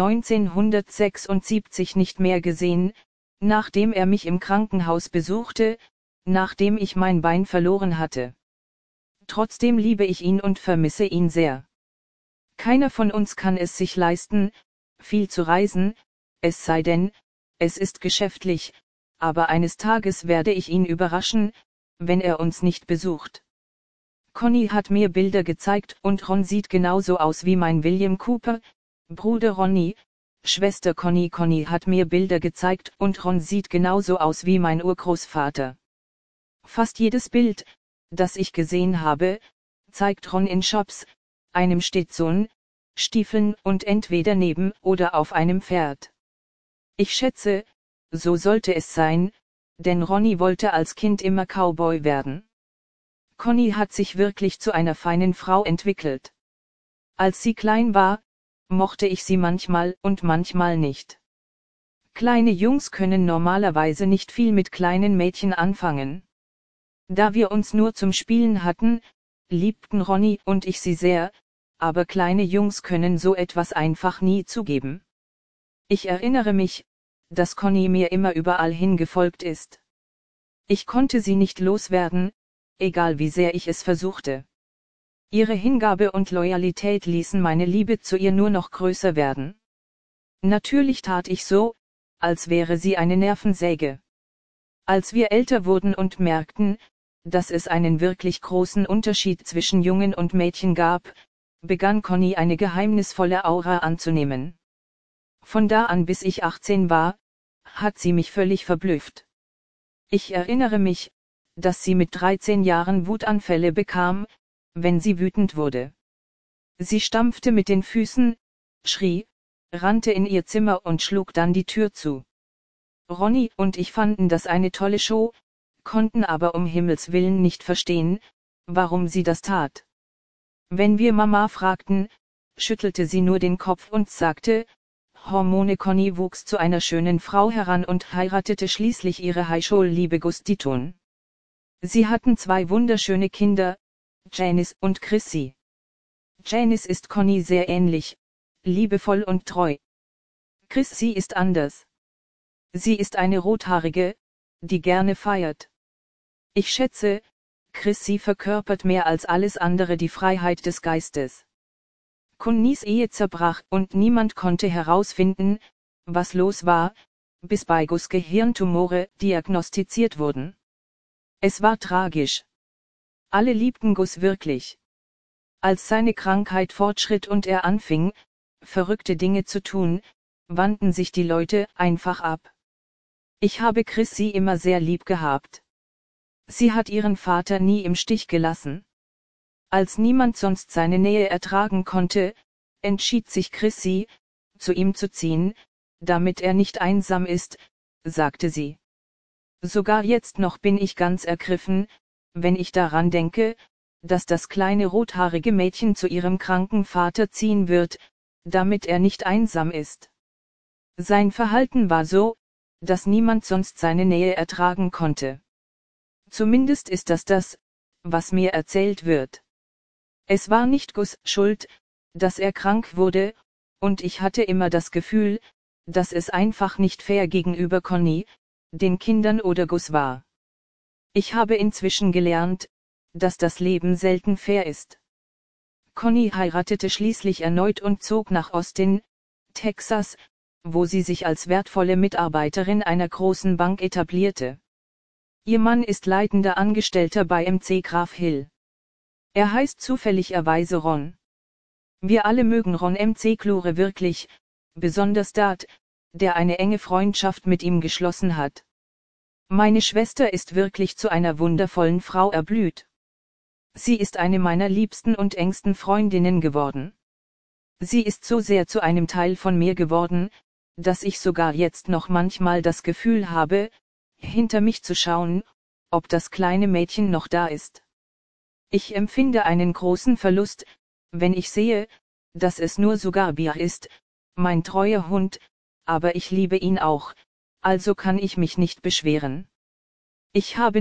1976 nicht mehr gesehen, nachdem er mich im Krankenhaus besuchte, nachdem ich mein Bein verloren hatte. Trotzdem liebe ich ihn und vermisse ihn sehr. Keiner von uns kann es sich leisten, viel zu reisen, es sei denn, es ist geschäftlich, aber eines Tages werde ich ihn überraschen, wenn er uns nicht besucht. Conny hat mir Bilder gezeigt und Ron sieht genauso aus wie mein William Cooper, Bruder Ronny, Schwester Conny. Conny hat mir Bilder gezeigt und Ron sieht genauso aus wie mein Urgroßvater. Fast jedes Bild, das ich gesehen habe, zeigt Ron in Shops, einem Stetson, Stiefeln und entweder neben oder auf einem Pferd. Ich schätze, so sollte es sein, denn Ronny wollte als Kind immer Cowboy werden. Conny hat sich wirklich zu einer feinen Frau entwickelt. Als sie klein war, mochte ich sie manchmal und manchmal nicht. Kleine Jungs können normalerweise nicht viel mit kleinen Mädchen anfangen. Da wir uns nur zum Spielen hatten, liebten Ronny und ich sie sehr, aber kleine Jungs können so etwas einfach nie zugeben. Ich erinnere mich, dass Conny mir immer überall hingefolgt ist. Ich konnte sie nicht loswerden, egal wie sehr ich es versuchte. Ihre Hingabe und Loyalität ließen meine Liebe zu ihr nur noch größer werden. Natürlich tat ich so, als wäre sie eine Nervensäge. Als wir älter wurden und merkten, dass es einen wirklich großen Unterschied zwischen Jungen und Mädchen gab, begann Conny eine geheimnisvolle Aura anzunehmen. Von da an bis ich 18 war, hat sie mich völlig verblüfft. Ich erinnere mich, dass sie mit 13 Jahren Wutanfälle bekam, wenn sie wütend wurde. Sie stampfte mit den Füßen, schrie, rannte in ihr Zimmer und schlug dann die Tür zu. Ronny und ich fanden das eine tolle Show, konnten aber um Himmels Willen nicht verstehen, warum sie das tat. Wenn wir Mama fragten, schüttelte sie nur den Kopf und sagte, Hormone. Conny wuchs zu einer schönen Frau heran und heiratete schließlich ihre Highschool-Liebe Gustiton. Sie hatten 2 wunderschöne Kinder, Janice und Chrissy. Janice ist Conny sehr ähnlich, liebevoll und treu. Chrissy ist anders. Sie ist eine Rothaarige, die gerne feiert. Ich schätze, Chrissy verkörpert mehr als alles andere die Freiheit des Geistes. Connys Ehe zerbrach und niemand konnte herausfinden, was los war, bis bei Gus Gehirntumore diagnostiziert wurden. Es war tragisch. Alle liebten Gus wirklich. Als seine Krankheit fortschritt und er anfing, verrückte Dinge zu tun, wandten sich die Leute einfach ab. Ich habe Chrissy immer sehr lieb gehabt. Sie hat ihren Vater nie im Stich gelassen. Als niemand sonst seine Nähe ertragen konnte, entschied sich Chrissy, zu ihm zu ziehen, damit er nicht einsam ist, sagte sie. Sogar jetzt noch bin ich ganz ergriffen, wenn ich daran denke, dass das kleine rothaarige Mädchen zu ihrem kranken Vater ziehen wird, damit er nicht einsam ist. Sein Verhalten war so, dass niemand sonst seine Nähe ertragen konnte. Zumindest ist das, was mir erzählt wird. Es war nicht Gus' Schuld, dass er krank wurde, und ich hatte immer das Gefühl, dass es einfach nicht fair gegenüber Conny, den Kindern oder Gus war. Ich habe inzwischen gelernt, dass das Leben selten fair ist. Conny heiratete schließlich erneut und zog nach Austin, Texas, wo sie sich als wertvolle Mitarbeiterin einer großen Bank etablierte. Ihr Mann ist leitender Angestellter bei MC Graf Hill. Er heißt zufälligerweise Ron. Wir alle mögen Ron McClure wirklich, besonders Dad, der eine enge Freundschaft mit ihm geschlossen hat. Meine Schwester ist wirklich zu einer wundervollen Frau erblüht. Sie ist eine meiner liebsten und engsten Freundinnen geworden. Sie ist so sehr zu einem Teil von mir geworden, dass ich sogar jetzt noch manchmal das Gefühl habe, hinter mich zu schauen, ob das kleine Mädchen noch da ist. Ich empfinde einen großen Verlust, wenn ich sehe, dass es nur sogar Bier ist, mein treuer Hund, aber ich liebe ihn auch, also kann ich mich nicht beschweren. Ich habe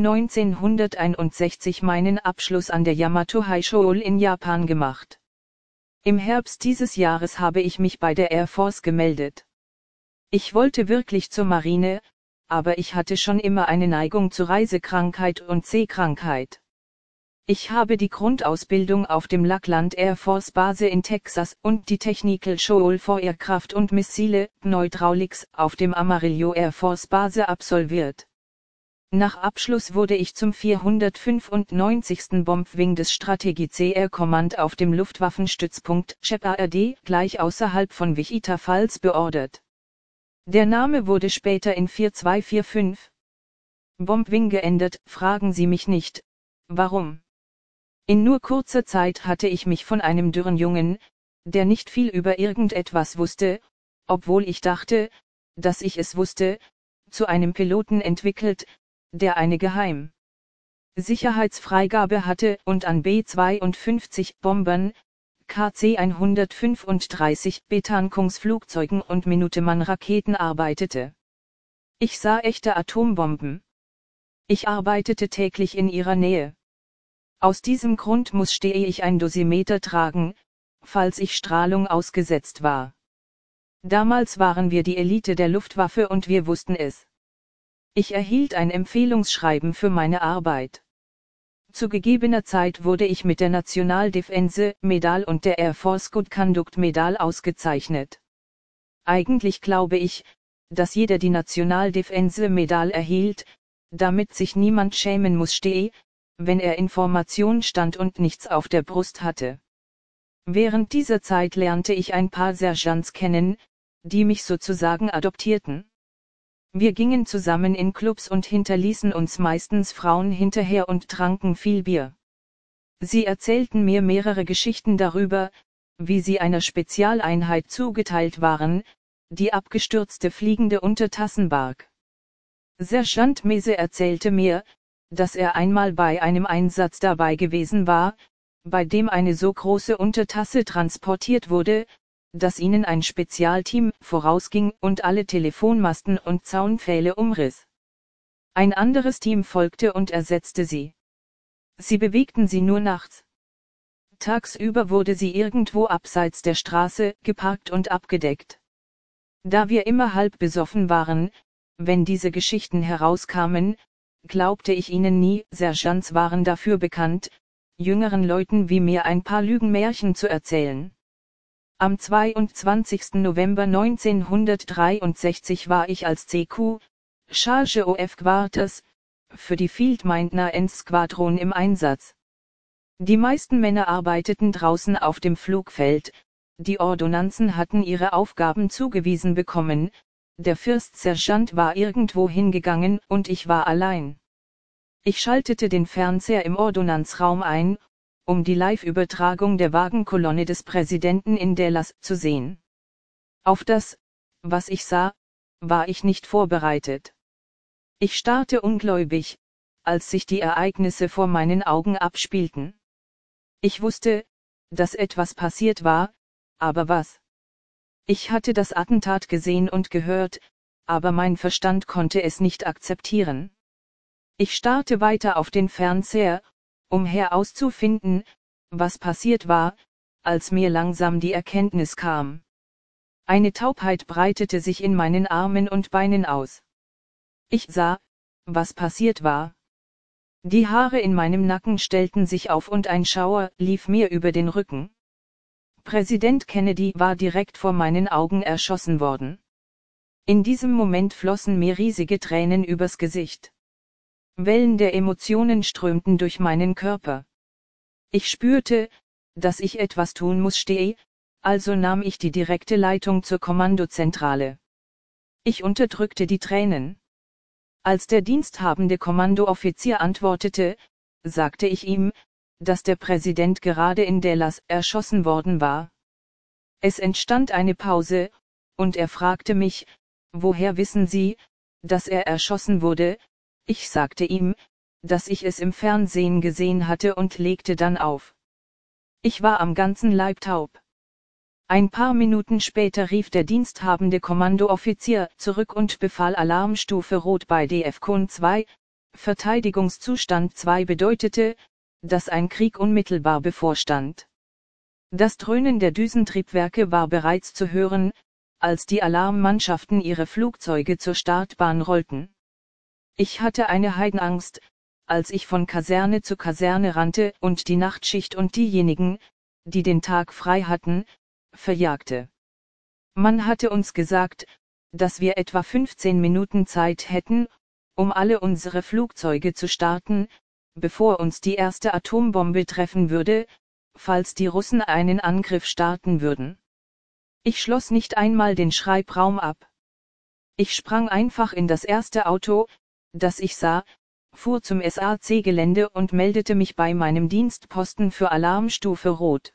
1961 meinen Abschluss an der Yamato High School in Japan gemacht. Im Herbst dieses Jahres habe ich mich bei der Air Force gemeldet. Ich wollte wirklich zur Marine, aber ich hatte schon immer eine Neigung zu Reisekrankheit und Seekrankheit. Ich habe die Grundausbildung auf dem Lackland Air Force Base in Texas und die Technical School for Aircraft und Missile, Hydraulics, auf dem Amarillo Air Force Base absolviert. Nach Abschluss wurde ich zum 495. Bombwing des Strategie Air Command auf dem Luftwaffenstützpunkt Shepard gleich außerhalb von Wichita Falls beordert. Der Name wurde später in 4245 Bombwing geändert, fragen Sie mich nicht, warum. In nur kurzer Zeit hatte ich mich von einem dürren Jungen, der nicht viel über irgendetwas wusste, obwohl ich dachte, dass ich es wusste, zu einem Piloten entwickelt, der eine Sicherheitsfreigabe hatte und an B-52 Bombern, KC-135 Betankungsflugzeugen und Minuteman-Raketen arbeitete. Ich sah echte Atombomben. Ich arbeitete täglich in ihrer Nähe. Aus diesem Grund musste ich ein Dosimeter tragen, falls ich Strahlung ausgesetzt war. Damals waren wir die Elite der Luftwaffe und wir wussten es. Ich erhielt ein Empfehlungsschreiben für meine Arbeit. Zu gegebener Zeit wurde ich mit der National Defense Medal und der Air Force Good Conduct Medal ausgezeichnet. Eigentlich glaube ich, dass jeder die National Defense Medal erhielt, damit sich niemand schämen musste, wenn er in Formation stand und nichts auf der Brust hatte. Während dieser Zeit lernte ich ein paar Sergeants kennen, die mich sozusagen adoptierten. Wir gingen zusammen in Clubs und hinterließen uns meistens Frauen hinterher und tranken viel Bier. Sie erzählten mir mehrere Geschichten darüber, wie sie einer Spezialeinheit zugeteilt waren, die abgestürzte fliegende Untertassen barg. Sergeant Mese erzählte mir, dass er einmal bei einem Einsatz dabei gewesen war, bei dem eine so große Untertasse transportiert wurde, dass ihnen ein Spezialteam vorausging und alle Telefonmasten und Zaunpfähle umriss. Ein anderes Team folgte und ersetzte sie. Sie bewegten sie nur nachts. Tagsüber wurde sie irgendwo abseits der Straße geparkt und abgedeckt. Da wir immer halb besoffen waren, wenn diese Geschichten herauskamen, glaubte ich ihnen nie. Sergeants waren dafür bekannt, jüngeren Leuten wie mir ein paar Lügenmärchen zu erzählen. Am 22. November 1963 war ich als CQ, Charge of Quarters, für die Field Maintenance Squadron im Einsatz. Die meisten Männer arbeiteten draußen auf dem Flugfeld, die Ordonnanzen hatten ihre Aufgaben zugewiesen bekommen, der First Sergeant war irgendwo hingegangen und ich war allein. Ich schaltete den Fernseher im Ordonnanzraum ein, um die Live-Übertragung der Wagenkolonne des Präsidenten in Dallas zu sehen. Auf das, was ich sah, war ich nicht vorbereitet. Ich starrte ungläubig, als sich die Ereignisse vor meinen Augen abspielten. Ich wusste, dass etwas passiert war, aber was? Ich hatte das Attentat gesehen und gehört, aber mein Verstand konnte es nicht akzeptieren. Ich starrte weiter auf den Fernseher, um herauszufinden, was passiert war, als mir langsam die Erkenntnis kam. Eine Taubheit breitete sich in meinen Armen und Beinen aus. Ich sah, was passiert war. Die Haare in meinem Nacken stellten sich auf und ein Schauer lief mir über den Rücken. Präsident Kennedy war direkt vor meinen Augen erschossen worden. In diesem Moment flossen mir riesige Tränen übers Gesicht. Wellen der Emotionen strömten durch meinen Körper. Ich spürte, dass ich etwas tun muss, also nahm ich die direkte Leitung zur Kommandozentrale. Ich unterdrückte die Tränen. Als der diensthabende Kommandooffizier antwortete, sagte ich ihm, dass der Präsident gerade in Dallas erschossen worden war. Es entstand eine Pause, und er fragte mich, woher wissen Sie, dass er erschossen wurde? Ich sagte ihm, dass ich es im Fernsehen gesehen hatte und legte dann auf. Ich war am ganzen Leib taub. Ein paar Minuten später rief der diensthabende Kommandooffizier zurück und befahl Alarmstufe Rot bei DEFCON 2. Verteidigungszustand 2 bedeutete, dass ein Krieg unmittelbar bevorstand. Das Dröhnen der Düsentriebwerke war bereits zu hören, als die Alarmmannschaften ihre Flugzeuge zur Startbahn rollten. Ich hatte eine Heidenangst, als ich von Kaserne zu Kaserne rannte und die Nachtschicht und diejenigen, die den Tag frei hatten, verjagte. Man hatte uns gesagt, dass wir etwa 15 Minuten Zeit hätten, um alle unsere Flugzeuge zu starten, bevor uns die erste Atombombe treffen würde, falls die Russen einen Angriff starten würden. Ich schloss nicht einmal den Schreibraum ab. Ich sprang einfach in das erste Auto, das ich sah, fuhr zum SAC-Gelände und meldete mich bei meinem Dienstposten für Alarmstufe Rot.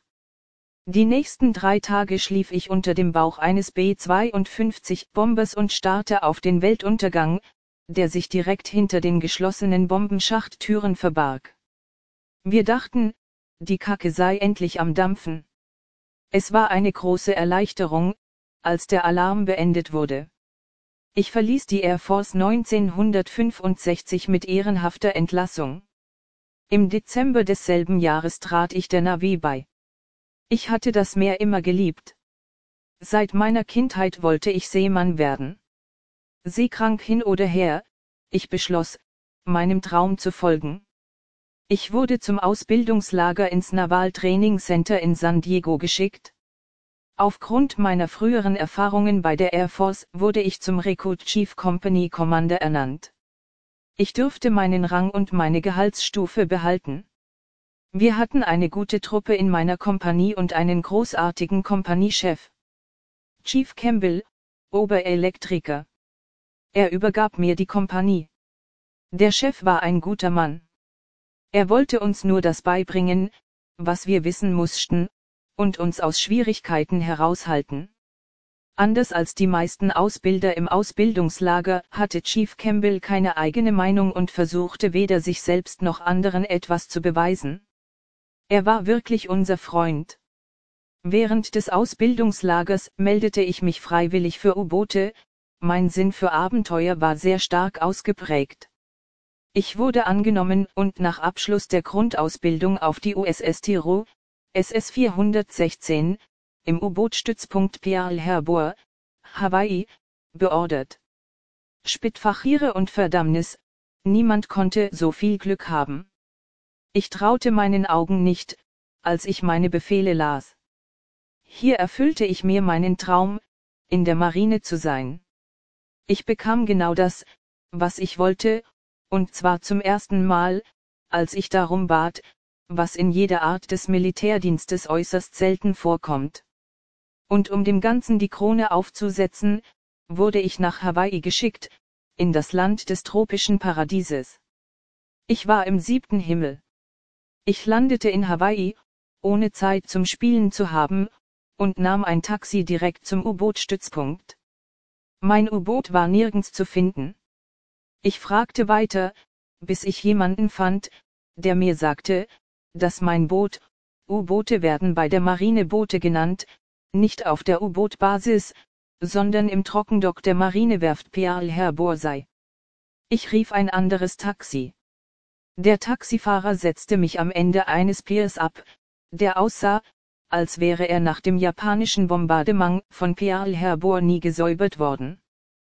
Die nächsten 3 Tage schlief ich unter dem Bauch eines B-52-Bombers und starrte auf den Weltuntergang, der sich direkt hinter den geschlossenen Bombenschachttüren verbarg. Wir dachten, die Kacke sei endlich am Dampfen. Es war eine große Erleichterung, als der Alarm beendet wurde. Ich verließ die Air Force 1965 mit ehrenhafter Entlassung. Im Dezember desselben Jahres trat ich der Navy bei. Ich hatte das Meer immer geliebt. Seit meiner Kindheit wollte ich Seemann werden. Seekrank hin oder her, ich beschloss, meinem Traum zu folgen. Ich wurde zum Ausbildungslager ins Naval Training Center in San Diego geschickt. Aufgrund meiner früheren Erfahrungen bei der Air Force wurde ich zum Recruit Chief Company Commander ernannt. Ich durfte meinen Rang und meine Gehaltsstufe behalten. Wir hatten eine gute Truppe in meiner Kompanie und einen großartigen Kompaniechef. Chief Campbell, Oberelektriker. Er übergab mir die Kompanie. Der Chef war ein guter Mann. Er wollte uns nur das beibringen, was wir wissen mussten, und uns aus Schwierigkeiten heraushalten. Anders als die meisten Ausbilder im Ausbildungslager hatte Chief Campbell keine eigene Meinung und versuchte weder sich selbst noch anderen etwas zu beweisen. Er war wirklich unser Freund. Während des Ausbildungslagers meldete ich mich freiwillig für U-Boote, mein Sinn für Abenteuer war sehr stark ausgeprägt. Ich wurde angenommen und nach Abschluss der Grundausbildung auf die USS Tiro, SS 416, im U-Boot-Stützpunkt Pearl Harbor, Hawaii, beordert. Spitfachere und Verdammnis, niemand konnte so viel Glück haben. Ich traute meinen Augen nicht, als ich meine Befehle las. Hier erfüllte ich mir meinen Traum, in der Marine zu sein. Ich bekam genau das, was ich wollte, und zwar zum ersten Mal, als ich darum bat, was in jeder Art des Militärdienstes äußerst selten vorkommt. Und um dem Ganzen die Krone aufzusetzen, wurde ich nach Hawaii geschickt, in das Land des tropischen Paradieses. Ich war im 7. Himmel. Ich landete in Hawaii, ohne Zeit zum Spielen zu haben, und nahm ein Taxi direkt zum U-Boot-Stützpunkt. Mein U-Boot war nirgends zu finden. Ich fragte weiter, bis ich jemanden fand, der mir sagte, dass mein Boot, U-Boote werden bei der Marine Boote genannt, nicht auf der U-Boot-Basis, sondern im Trockendock der Marinewerft Pearl Harbor sei. Ich rief ein anderes Taxi. Der Taxifahrer setzte mich am Ende eines Piers ab, der aussah, als wäre er nach dem japanischen Bombardement von Pearl Harbor nie gesäubert worden.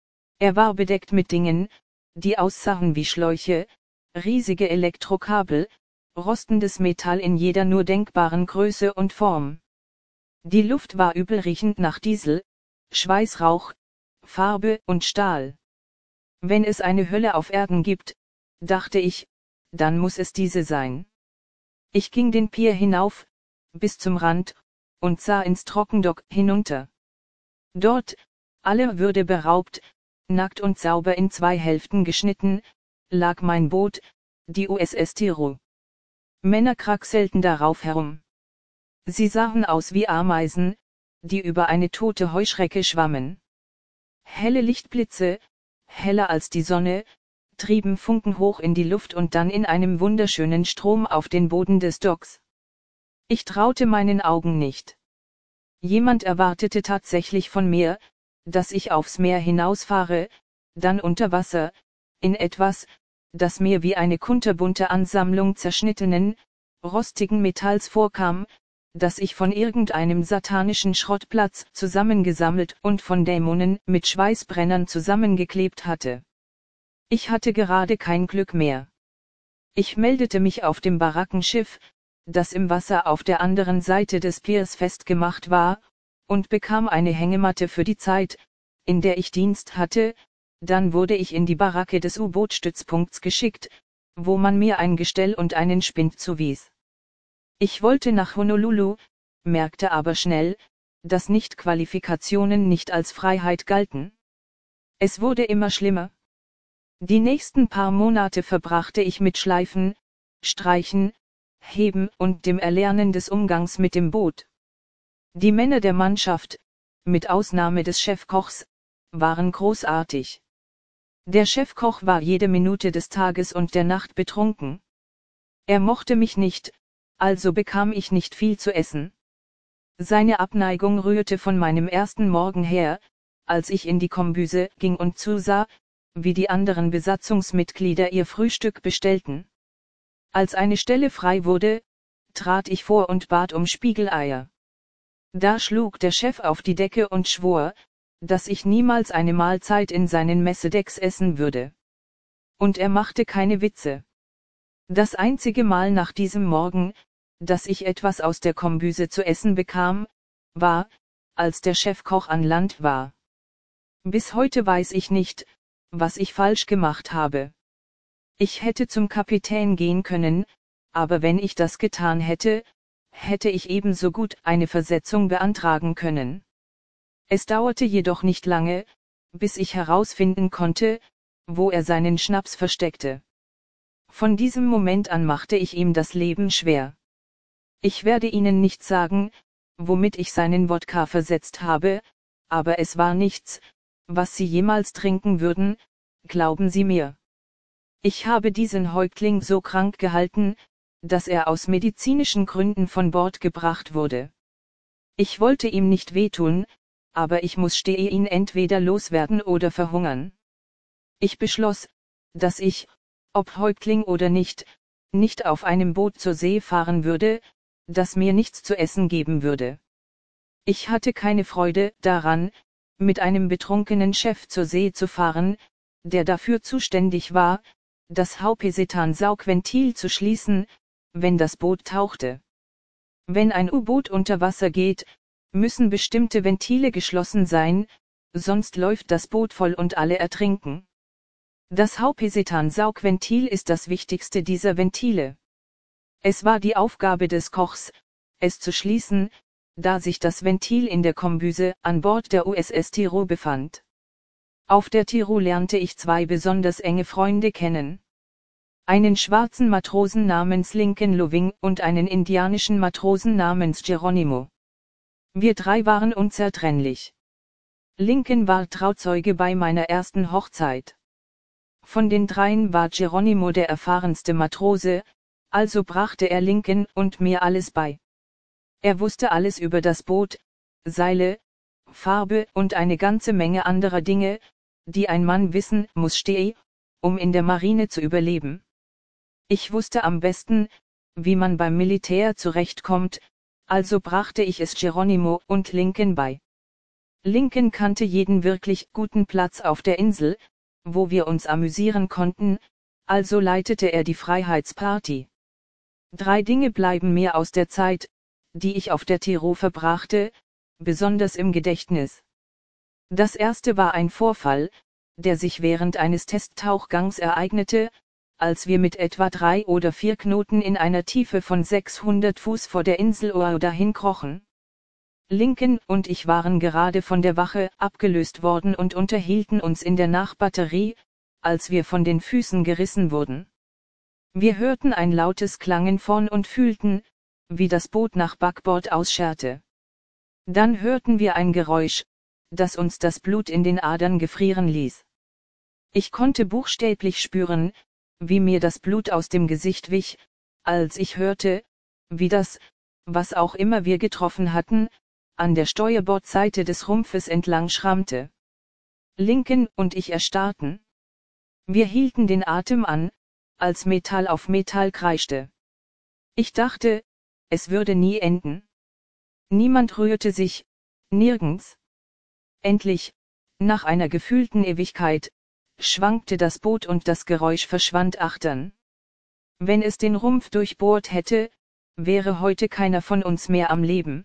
Er war bedeckt mit Dingen, die aussahen wie Schläuche, riesige Elektrokabel, rostendes Metall in jeder nur denkbaren Größe und Form. Die Luft war übelriechend nach Diesel, Schweißrauch, Farbe und Stahl. Wenn es eine Hölle auf Erden gibt, dachte ich, dann muss es diese sein. Ich ging den Pier hinauf, bis zum Rand, und sah ins Trockendock hinunter. Dort, aller Würde beraubt, nackt und sauber in 2 Hälften geschnitten, lag mein Boot, die USS Tiro. Männer kraxelten darauf herum. Sie sahen aus wie Ameisen, die über eine tote Heuschrecke schwammen. Helle Lichtblitze, heller als die Sonne, trieben Funken hoch in die Luft und dann in einem wunderschönen Strom auf den Boden des Docks. Ich traute meinen Augen nicht. Jemand erwartete tatsächlich von mir, dass ich aufs Meer hinausfahre, dann unter Wasser, in etwas, das mir wie eine kunterbunte Ansammlung zerschnittenen, rostigen Metalls vorkam, das ich von irgendeinem satanischen Schrottplatz zusammengesammelt und von Dämonen mit Schweißbrennern zusammengeklebt hatte. Ich hatte gerade kein Glück mehr. Ich meldete mich auf dem Barackenschiff, das im Wasser auf der anderen Seite des Piers festgemacht war, und bekam eine Hängematte für die Zeit, in der ich Dienst hatte. Dann wurde ich in die Baracke des U-Boot-Stützpunkts geschickt, wo man mir ein Gestell und einen Spind zuwies. Ich wollte nach Honolulu, merkte aber schnell, dass Nicht-Qualifikationen nicht als Freiheit galten. Es wurde immer schlimmer. Die nächsten paar Monate verbrachte ich mit Schleifen, Streichen, Heben und dem Erlernen des Umgangs mit dem Boot. Die Männer der Mannschaft, mit Ausnahme des Chefkochs, waren großartig. Der Chefkoch war jede Minute des Tages und der Nacht betrunken. Er mochte mich nicht, also bekam ich nicht viel zu essen. Seine Abneigung rührte von meinem ersten Morgen her, als ich in die Kombüse ging und zusah, wie die anderen Besatzungsmitglieder ihr Frühstück bestellten. Als eine Stelle frei wurde, trat ich vor und bat um Spiegeleier. Da schlug der Chef auf die Decke und schwor, dass ich niemals eine Mahlzeit in seinen Messedecks essen würde. Und er machte keine Witze. Das einzige Mal nach diesem Morgen, dass ich etwas aus der Kombüse zu essen bekam, war, als der Chefkoch an Land war. Bis heute weiß ich nicht, was ich falsch gemacht habe. Ich hätte zum Kapitän gehen können, aber wenn ich das getan hätte, hätte ich ebenso gut eine Versetzung beantragen können. Es dauerte jedoch nicht lange, bis ich herausfinden konnte, wo er seinen Schnaps versteckte. Von diesem Moment an machte ich ihm das Leben schwer. Ich werde Ihnen nicht sagen, womit ich seinen Wodka versetzt habe, aber es war nichts, was Sie jemals trinken würden, glauben Sie mir. Ich habe diesen Häuptling so krank gehalten, dass er aus medizinischen Gründen von Bord gebracht wurde. Ich wollte ihm nicht wehtun, aber ich musste ihn entweder loswerden oder verhungern. Ich beschloss, dass ich, ob Häuptling oder nicht auf einem Boot zur See fahren würde, das mir nichts zu essen geben würde. Ich hatte keine Freude daran, mit einem betrunkenen Chef zur See zu fahren, der dafür zuständig war, das Hauptpesetan-Saugventil zu schließen, wenn das Boot tauchte. Wenn ein U-Boot unter Wasser geht, müssen bestimmte Ventile geschlossen sein, sonst läuft das Boot voll und alle ertrinken. Das Hauptpesetan-Saugventil ist das wichtigste dieser Ventile. Es war die Aufgabe des Kochs, es zu schließen, da sich das Ventil in der Kombüse an Bord der USS Tiro befand. Auf der Tiro lernte ich 2 besonders enge Freunde kennen. einen schwarzen Matrosen namens Lincoln Loving und einen indianischen Matrosen namens Geronimo. Wir drei waren unzertrennlich. Lincoln war Trauzeuge bei meiner ersten Hochzeit. Von den dreien war Geronimo der erfahrenste Matrose, also brachte er Lincoln und mir alles bei. Er wusste alles über das Boot, Seile, Farbe und eine ganze Menge anderer Dinge, die ein Mann wissen muss, um in der Marine zu überleben. Ich wusste am besten, wie man beim Militär zurechtkommt, also brachte ich es Geronimo und Lincoln bei. Lincoln kannte jeden wirklich guten Platz auf der Insel, wo wir uns amüsieren konnten, also leitete er die Freiheitsparty. 3 Dinge bleiben mir aus der Zeit, die ich auf der Tiro verbrachte, besonders im Gedächtnis. Das erste war ein Vorfall, der sich während eines Testtauchgangs ereignete, als wir mit etwa 3 oder 4 Knoten in einer Tiefe von 600 Fuß vor der Insel Oahu hinkrochen. Lincoln und ich waren gerade von der Wache abgelöst worden und unterhielten uns in der Nachbatterie, als wir von den Füßen gerissen wurden. Wir hörten ein lautes Klangen vorn und fühlten, wie das Boot nach Backbord ausscherte. Dann hörten wir ein Geräusch, das uns das Blut in den Adern gefrieren ließ. Ich konnte buchstäblich spüren, wie mir das Blut aus dem Gesicht wich, als ich hörte, wie das, was auch immer wir getroffen hatten, an der Steuerbordseite des Rumpfes entlang schrammte. Lincoln und ich erstarrten. Wir hielten den Atem an, als Metall auf Metall kreischte. Ich dachte, es würde nie enden. Niemand rührte sich, nirgends. Endlich, nach einer gefühlten Ewigkeit, schwankte das Boot und das Geräusch verschwand achtern. Wenn es den Rumpf durchbohrt hätte, wäre heute keiner von uns mehr am Leben.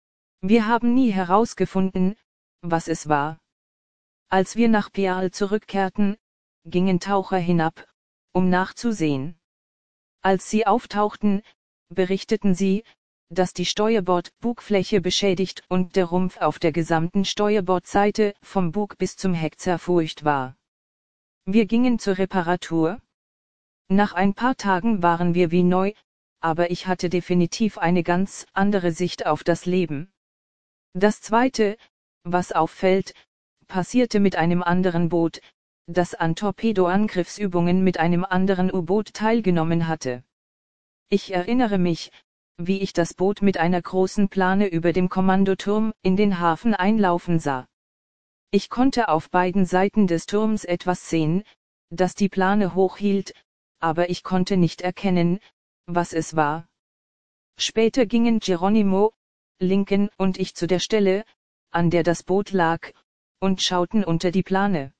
Wir haben nie herausgefunden, was es war. Als wir nach Pearl zurückkehrten, gingen Taucher hinab, um nachzusehen. Als sie auftauchten, berichteten sie, dass die Steuerbord-Bugfläche beschädigt und der Rumpf auf der gesamten Steuerbordseite vom Bug bis zum Heck zerfurcht war. Wir gingen zur Reparatur. Nach ein paar Tagen waren wir wie neu, aber ich hatte definitiv eine ganz andere Sicht auf das Leben. Das Zweite, was auffällt, passierte mit einem anderen Boot, das an Torpedoangriffsübungen mit einem anderen U-Boot teilgenommen hatte. Ich erinnere mich, wie ich das Boot mit einer großen Plane über dem Kommandoturm in den Hafen einlaufen sah. Ich konnte auf beiden Seiten des Turms etwas sehen, das die Plane hochhielt, aber ich konnte nicht erkennen, was es war. Später gingen Geronimo, Lincoln und ich zu der Stelle, an der das Boot lag, und schauten unter die Plane.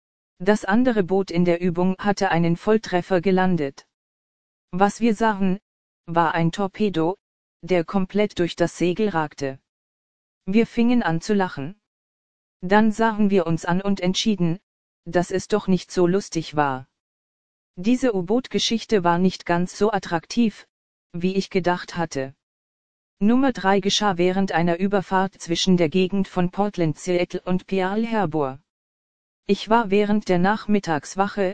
Das andere Boot in der Übung hatte einen Volltreffer gelandet. Was wir sahen, war ein Torpedo, der komplett durch das Segel ragte. Wir fingen an zu lachen. Dann sahen wir uns an und entschieden, dass es doch nicht so lustig war. Diese U-Boot-Geschichte war nicht ganz so attraktiv, wie ich gedacht hatte. Nummer 3 geschah während einer Überfahrt zwischen der Gegend von Portland, Seattle und Pearl Harbor. Ich war während der Nachmittagswache,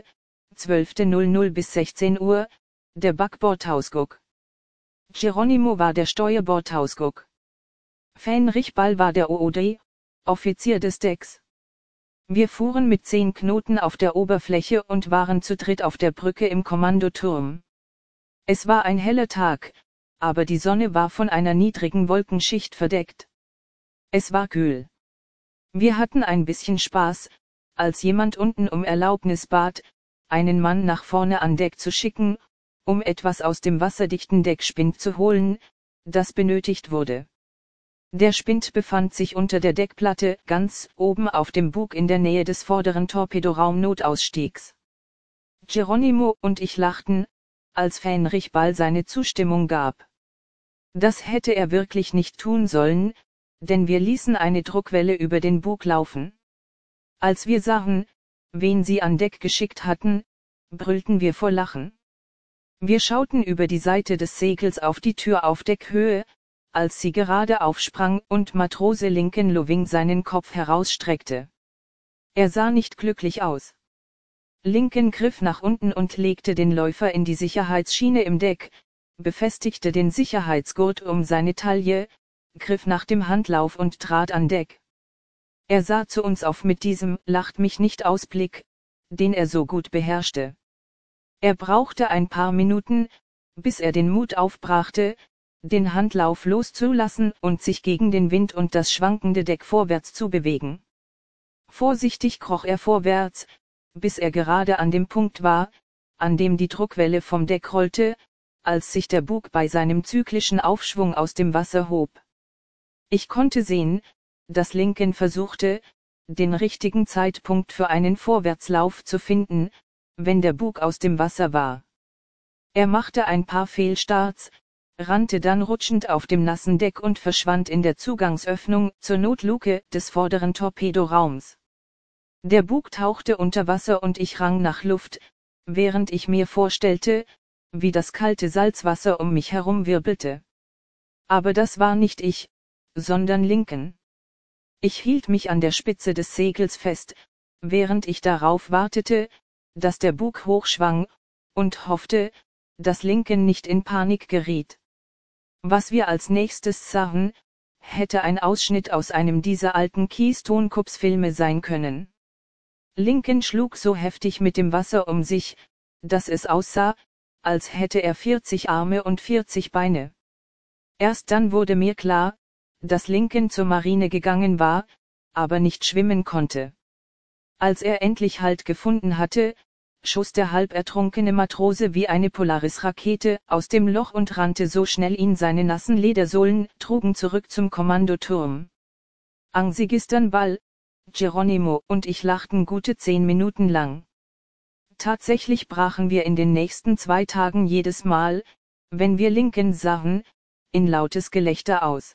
12:00 bis 16 Uhr, der Backbordhausguck. Geronimo war der Steuerbordhausguck. Fähnrich Ball war der OOD, Offizier des Decks. Wir fuhren mit 10 Knoten auf der Oberfläche und waren zu dritt auf der Brücke im Kommandoturm. Es war ein heller Tag, aber die Sonne war von einer niedrigen Wolkenschicht verdeckt. Es war kühl. Wir hatten ein bisschen Spaß, als jemand unten um Erlaubnis bat, einen Mann nach vorne an Deck zu schicken, um etwas aus dem wasserdichten Deckspind zu holen, das benötigt wurde. Der Spind befand sich unter der Deckplatte ganz oben auf dem Bug in der Nähe des vorderen Torpedoraum-Notausstiegs. Geronimo und ich lachten, als Fähnrich Ball seine Zustimmung gab. Das hätte er wirklich nicht tun sollen, denn wir ließen eine Druckwelle über den Bug laufen. Als wir sahen, wen sie an Deck geschickt hatten, brüllten wir vor Lachen. Wir schauten über die Seite des Segels auf die Tür auf Deckhöhe, als sie gerade aufsprang und Matrose Lincoln Loving seinen Kopf herausstreckte. Er sah nicht glücklich aus. Lincoln griff nach unten und legte den Läufer in die Sicherheitsschiene im Deck, befestigte den Sicherheitsgurt um seine Taille, griff nach dem Handlauf und trat an Deck. Er sah zu uns auf mit diesem "Lacht mich nicht aus" Blick, den er so gut beherrschte. Er brauchte ein paar Minuten, bis er den Mut aufbrachte, den Handlauf loszulassen und sich gegen den Wind und das schwankende Deck vorwärts zu bewegen. Vorsichtig kroch er vorwärts, bis er gerade an dem Punkt war, an dem die Druckwelle vom Deck rollte, als sich der Bug bei seinem zyklischen Aufschwung aus dem Wasser hob. Ich konnte sehen, dass Lincoln versuchte, den richtigen Zeitpunkt für einen Vorwärtslauf zu finden, wenn der Bug aus dem Wasser war. Er machte ein paar Fehlstarts, rannte dann rutschend auf dem nassen Deck und verschwand in der Zugangsöffnung zur Notluke des vorderen Torpedoraums. Der Bug tauchte unter Wasser und ich rang nach Luft, während ich mir vorstellte, wie das kalte Salzwasser um mich herum wirbelte. Aber das war nicht ich, sondern Lincoln. Ich hielt mich an der Spitze des Segels fest, während ich darauf wartete, dass der Bug hochschwang, und hoffte, dass Lincoln nicht in Panik geriet. Was wir als nächstes sahen, hätte ein Ausschnitt aus einem dieser alten Keystone-Cops-Filme sein können. Lincoln schlug so heftig mit dem Wasser um sich, dass es aussah, als hätte er 40 Arme und 40 Beine. Erst dann wurde mir klar, dass Lincoln zur Marine gegangen war, aber nicht schwimmen konnte. Als er endlich Halt gefunden hatte, schoss der halb ertrunkene Matrose wie eine Polaris-Rakete aus dem Loch und rannte so schnell ihn seine nassen Ledersohlen trugen zurück zum Kommandoturm. Angsigistern Ball, Geronimo und ich lachten gute 10 Minuten lang. Tatsächlich brachen wir in den nächsten 2 Tagen jedes Mal, wenn wir Lincoln sahen, in lautes Gelächter aus.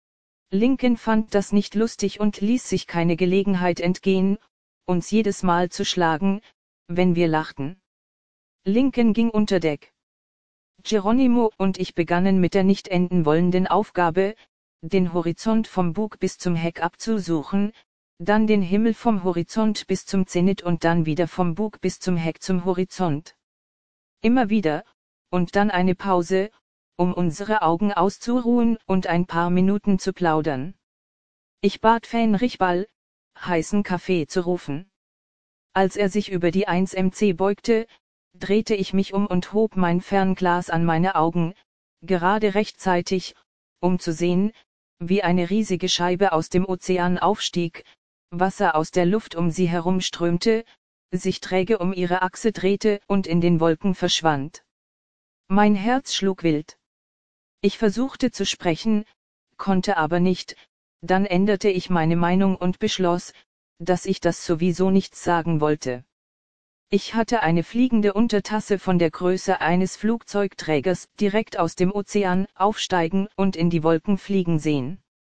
Lincoln fand das nicht lustig und ließ sich keine Gelegenheit entgehen, uns jedes Mal zu schlagen, wenn wir lachten. Lincoln ging unter Deck. Geronimo und ich begannen mit der nicht enden wollenden Aufgabe, den Horizont vom Bug bis zum Heck abzusuchen, dann den Himmel vom Horizont bis zum Zenit und dann wieder vom Bug bis zum Heck zum Horizont. Immer wieder, und dann eine Pause, um unsere Augen auszuruhen und ein paar Minuten zu plaudern. Ich bat Fähnrich Ball, heißen Kaffee zu rufen. Als er sich über die 1MC beugte, drehte ich mich um und hob mein Fernglas an meine Augen, gerade rechtzeitig, um zu sehen, wie eine riesige Scheibe aus dem Ozean aufstieg, Wasser aus der Luft um sie herum strömte, sich träge um ihre Achse drehte und in den Wolken verschwand. Mein Herz schlug wild. Ich versuchte zu sprechen, konnte aber nicht, dann änderte ich meine Meinung und beschloss, dass ich das sowieso nicht sagen wollte. Ich hatte eine fliegende Untertasse von der Größe eines Flugzeugträgers direkt aus dem Ozean aufsteigen und in die Wolken fliegen sehen.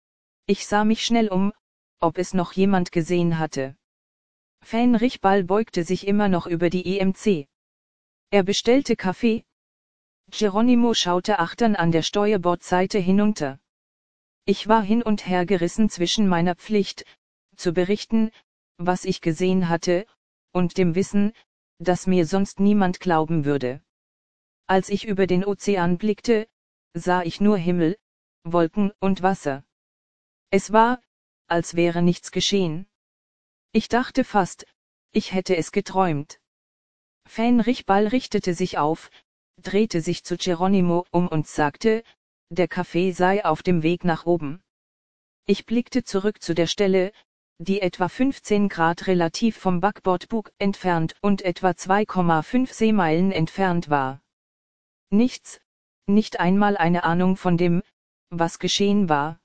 Ich sah mich schnell um, ob es noch jemand gesehen hatte. Fähnrich Ball beugte sich immer noch über die EMC. Er bestellte Kaffee. Geronimo schaute achtern an der Steuerbordseite hinunter. Ich war hin und her gerissen zwischen meiner Pflicht, zu berichten, was ich gesehen hatte, und dem Wissen, dass mir sonst niemand glauben würde. Als ich über den Ozean blickte, sah ich nur Himmel, Wolken und Wasser. Es war, als wäre nichts geschehen. Ich dachte fast, ich hätte es geträumt. Fähnrich Ball richtete sich auf, drehte sich zu Geronimo um und sagte, der Kaffee sei auf dem Weg nach oben. Ich blickte zurück zu der Stelle, die etwa 15 Grad relativ vom Backbordbug entfernt und etwa 2,5 Seemeilen entfernt war. Nichts, nicht einmal eine Ahnung von dem, was geschehen war.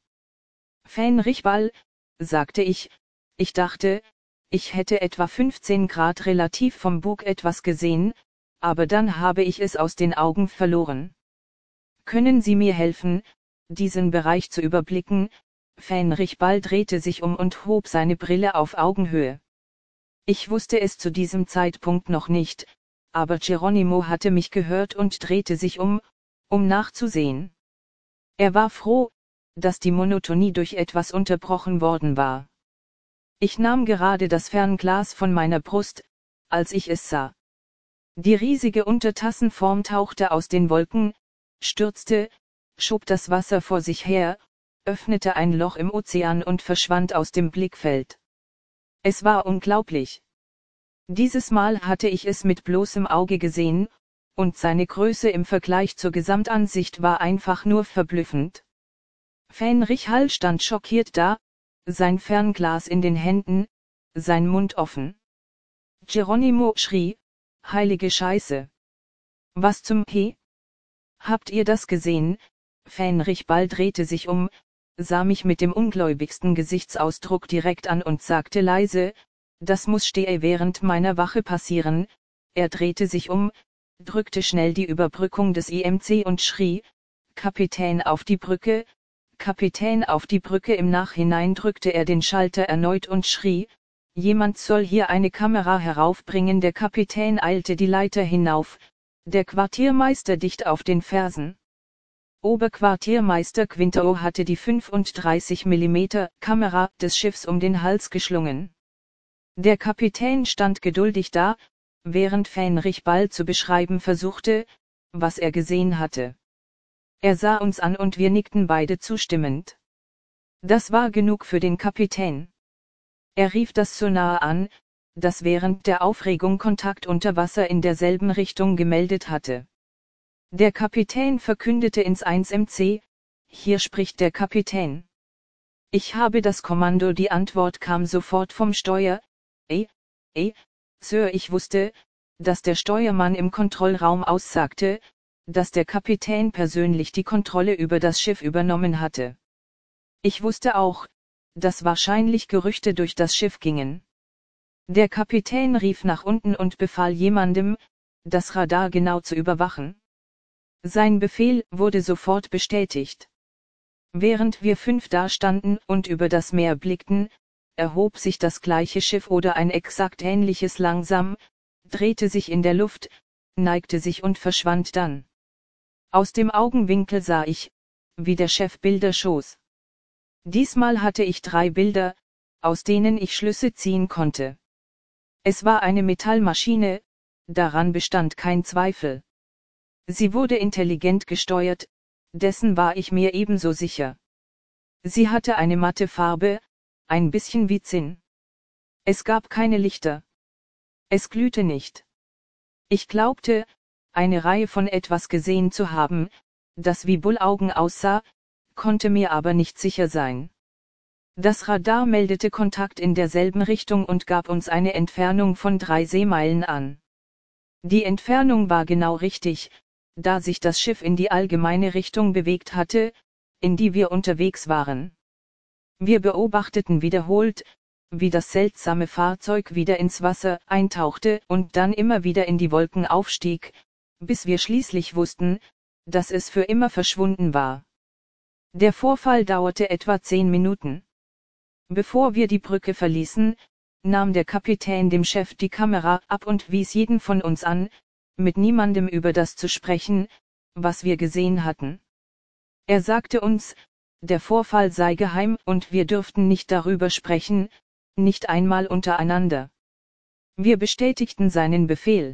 Fähnrich Ball, sagte ich dachte, ich hätte etwa 15 Grad relativ vom Bug etwas gesehen, aber dann habe ich es aus den Augen verloren. Können Sie mir helfen, diesen Bereich zu überblicken? Fähnrich Ball drehte sich um und hob seine Brille auf Augenhöhe. Ich wusste es zu diesem Zeitpunkt noch nicht, aber Geronimo hatte mich gehört und drehte sich um nachzusehen. Er war froh, dass die Monotonie durch etwas unterbrochen worden war. Ich nahm gerade das Fernglas von meiner Brust, als ich es sah. Die riesige Untertassenform tauchte aus den Wolken, stürzte, schob das Wasser vor sich her, öffnete ein Loch im Ozean und verschwand aus dem Blickfeld. Es war unglaublich. Dieses Mal hatte ich es mit bloßem Auge gesehen, und seine Größe im Vergleich zur Gesamtansicht war einfach nur verblüffend. Fähnrich Hall stand schockiert da, sein Fernglas in den Händen, sein Mund offen. Geronimo schrie: Heilige Scheiße! Was zum He? Habt ihr das gesehen? Fähnrich Ball drehte sich um, sah mich mit dem ungläubigsten Gesichtsausdruck direkt an und sagte leise: Das muss stehe während meiner Wache passieren. Er drehte sich um, drückte schnell die Überbrückung des IMC und schrie: Kapitän auf die Brücke! Kapitän auf die Brücke! Im Nachhinein drückte er den Schalter erneut und schrie: Jemand soll hier eine Kamera heraufbringen. Der Kapitän eilte die Leiter hinauf, der Quartiermeister dicht auf den Fersen. Oberquartiermeister Quintero hatte die 35 mm Kamera des Schiffs um den Hals geschlungen. Der Kapitän stand geduldig da, während Fähnrich Ball zu beschreiben versuchte, was er gesehen hatte. Er sah uns an und wir nickten beide zustimmend. Das war genug für den Kapitän. Er rief das Sonar an, das während der Aufregung Kontakt unter Wasser in derselben Richtung gemeldet hatte. Der Kapitän verkündete ins 1MC: Hier spricht der Kapitän. Ich habe das Kommando. Die Antwort kam sofort vom Steuer: Sir. Ich wusste, dass der Steuermann im Kontrollraum aussagte, dass der Kapitän persönlich die Kontrolle über das Schiff übernommen hatte. Ich wusste auch, dass wahrscheinlich Gerüchte durch das Schiff gingen. Der Kapitän rief nach unten und befahl jemandem, das Radar genau zu überwachen. Sein Befehl wurde sofort bestätigt. Während wir 5 dastanden und über das Meer blickten, erhob sich das gleiche Schiff oder ein exakt ähnliches langsam, drehte sich in der Luft, neigte sich und verschwand dann. Aus dem Augenwinkel sah ich, wie der Chef Bilder schoss. Diesmal hatte ich 3 Bilder, aus denen ich Schlüsse ziehen konnte. Es war eine Metallmaschine, daran bestand kein Zweifel. Sie wurde intelligent gesteuert, dessen war ich mir ebenso sicher. Sie hatte eine matte Farbe, ein bisschen wie Zinn. Es gab keine Lichter. Es glühte nicht. Ich glaubte, eine Reihe von etwas gesehen zu haben, das wie Bullaugen aussah, konnte mir aber nicht sicher sein. Das Radar meldete Kontakt in derselben Richtung und gab uns eine Entfernung von 3 Seemeilen an. Die Entfernung war genau richtig, da sich das Schiff in die allgemeine Richtung bewegt hatte, in die wir unterwegs waren. Wir beobachteten wiederholt, wie das seltsame Fahrzeug wieder ins Wasser eintauchte und dann immer wieder in die Wolken aufstieg, bis wir schließlich wussten, dass es für immer verschwunden war. Der Vorfall dauerte etwa 10 Minuten. Bevor wir die Brücke verließen, nahm der Kapitän dem Chef die Kamera ab und wies jeden von uns an, mit niemandem über das zu sprechen, was wir gesehen hatten. Er sagte uns, der Vorfall sei geheim und wir dürften nicht darüber sprechen, nicht einmal untereinander. Wir bestätigten seinen Befehl.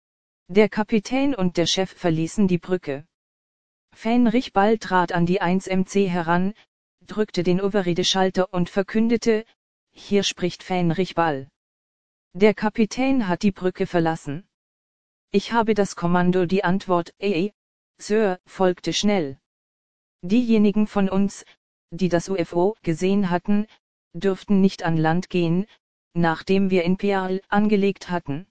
Der Kapitän und der Chef verließen die Brücke. Fähnrich Ball trat an die 1MC heran, drückte den Override-Schalter und verkündete: Hier spricht Fähnrich Ball. Der Kapitän hat die Brücke verlassen. Ich habe das Kommando. Die Antwort: Sir, folgte schnell. Diejenigen von uns, die das UFO gesehen hatten, dürften nicht an Land gehen, nachdem wir in Pearl angelegt hatten.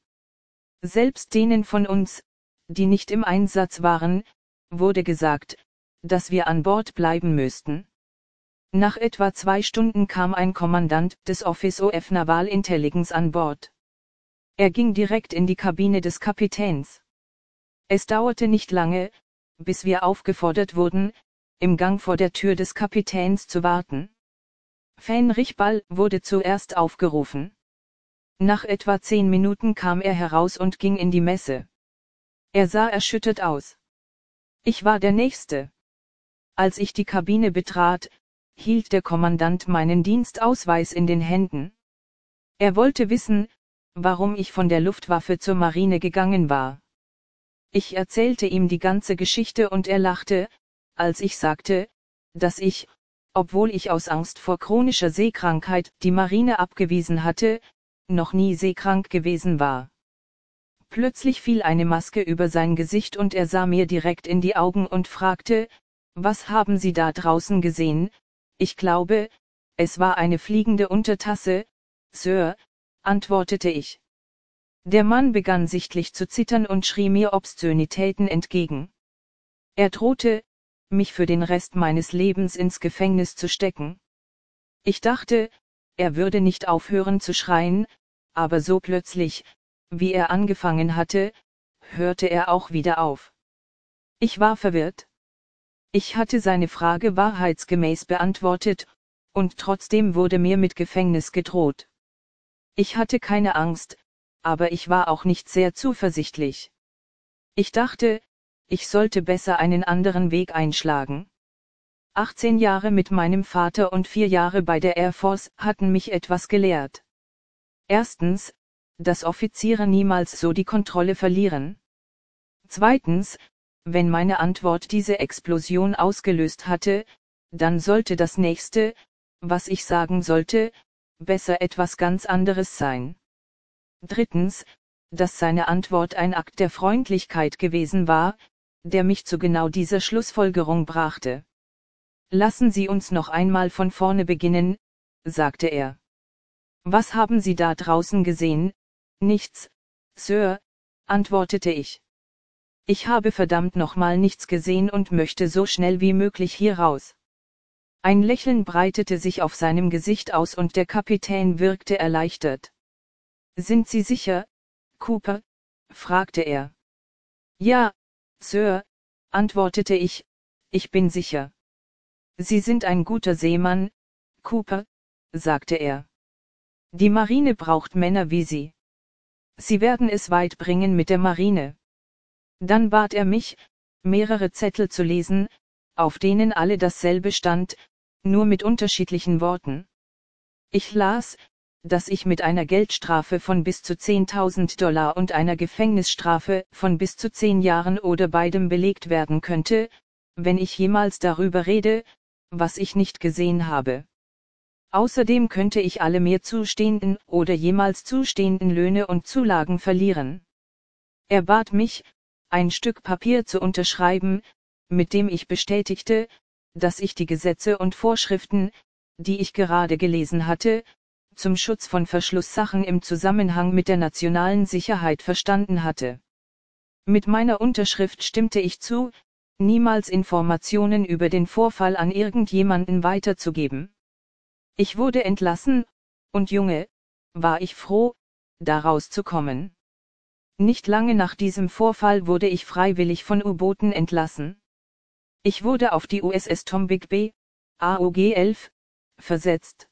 Selbst denen von uns, die nicht im Einsatz waren, wurde gesagt, dass wir an Bord bleiben müssten. Nach etwa 2 Stunden kam ein Kommandant des Office of Naval Intelligence an Bord. Er ging direkt in die Kabine des Kapitäns. Es dauerte nicht lange, bis wir aufgefordert wurden, im Gang vor der Tür des Kapitäns zu warten. Fähnrich Ball wurde zuerst aufgerufen. Nach etwa 10 Minuten kam er heraus und ging in die Messe. Er sah erschüttert aus. Ich war der Nächste. Als ich die Kabine betrat, hielt der Kommandant meinen Dienstausweis in den Händen. Er wollte wissen, warum ich von der Luftwaffe zur Marine gegangen war. Ich erzählte ihm die ganze Geschichte und er lachte, als ich sagte, dass ich, obwohl ich aus Angst vor chronischer Seekrankheit die Marine abgewiesen hatte, noch nie seekrank gewesen war. Plötzlich fiel eine Maske über sein Gesicht und er sah mir direkt in die Augen und fragte, was haben Sie da draußen gesehen? Ich glaube, es war eine fliegende Untertasse, Sir, antwortete ich. Der Mann begann sichtlich zu zittern und schrie mir Obszönitäten entgegen. Er drohte, mich für den Rest meines Lebens ins Gefängnis zu stecken. Ich dachte, er würde nicht aufhören zu schreien, aber so plötzlich, wie er angefangen hatte, hörte er auch wieder auf. Ich war verwirrt. Ich hatte seine Frage wahrheitsgemäß beantwortet, und trotzdem wurde mir mit Gefängnis gedroht. Ich hatte keine Angst, aber ich war auch nicht sehr zuversichtlich. Ich dachte, ich sollte besser einen anderen Weg einschlagen. 18 Jahre mit meinem Vater und 4 Jahre bei der Air Force hatten mich etwas gelehrt. Erstens, dass Offiziere niemals so die Kontrolle verlieren. Zweitens, wenn meine Antwort diese Explosion ausgelöst hatte, dann sollte das nächste, was ich sagen sollte, besser etwas ganz anderes sein. Drittens, dass seine Antwort ein Akt der Freundlichkeit gewesen war, der mich zu genau dieser Schlussfolgerung brachte. Lassen Sie uns noch einmal von vorne beginnen, sagte er. Was haben Sie da draußen gesehen? Nichts, Sir, antwortete ich. Ich habe verdammt nochmal nichts gesehen und möchte so schnell wie möglich hier raus. Ein Lächeln breitete sich auf seinem Gesicht aus und der Kapitän wirkte erleichtert. Sind Sie sicher, Cooper? Fragte er. Ja, Sir, antwortete ich bin sicher. Sie sind ein guter Seemann, Cooper, sagte er. Die Marine braucht Männer wie Sie. Sie werden es weit bringen mit der Marine. Dann bat er mich, mehrere Zettel zu lesen, auf denen alle dasselbe stand, nur mit unterschiedlichen Worten. Ich las, dass ich mit einer Geldstrafe von bis zu $10.000 und einer Gefängnisstrafe von bis zu 10 Jahren oder beidem belegt werden könnte, wenn ich jemals darüber rede, was ich nicht gesehen habe. Außerdem könnte ich alle mir zustehenden oder jemals zustehenden Löhne und Zulagen verlieren. Er bat mich, ein Stück Papier zu unterschreiben, mit dem ich bestätigte, dass ich die Gesetze und Vorschriften, die ich gerade gelesen hatte, zum Schutz von Verschlusssachen im Zusammenhang mit der nationalen Sicherheit verstanden hatte. Mit meiner Unterschrift stimmte ich zu, niemals Informationen über den Vorfall an irgendjemanden weiterzugeben. Ich wurde entlassen, und Junge, war ich froh, da rauszukommen. Nicht lange nach diesem Vorfall wurde ich freiwillig von U-Booten entlassen. Ich wurde auf die USS Tombigbee, AOG-11, versetzt.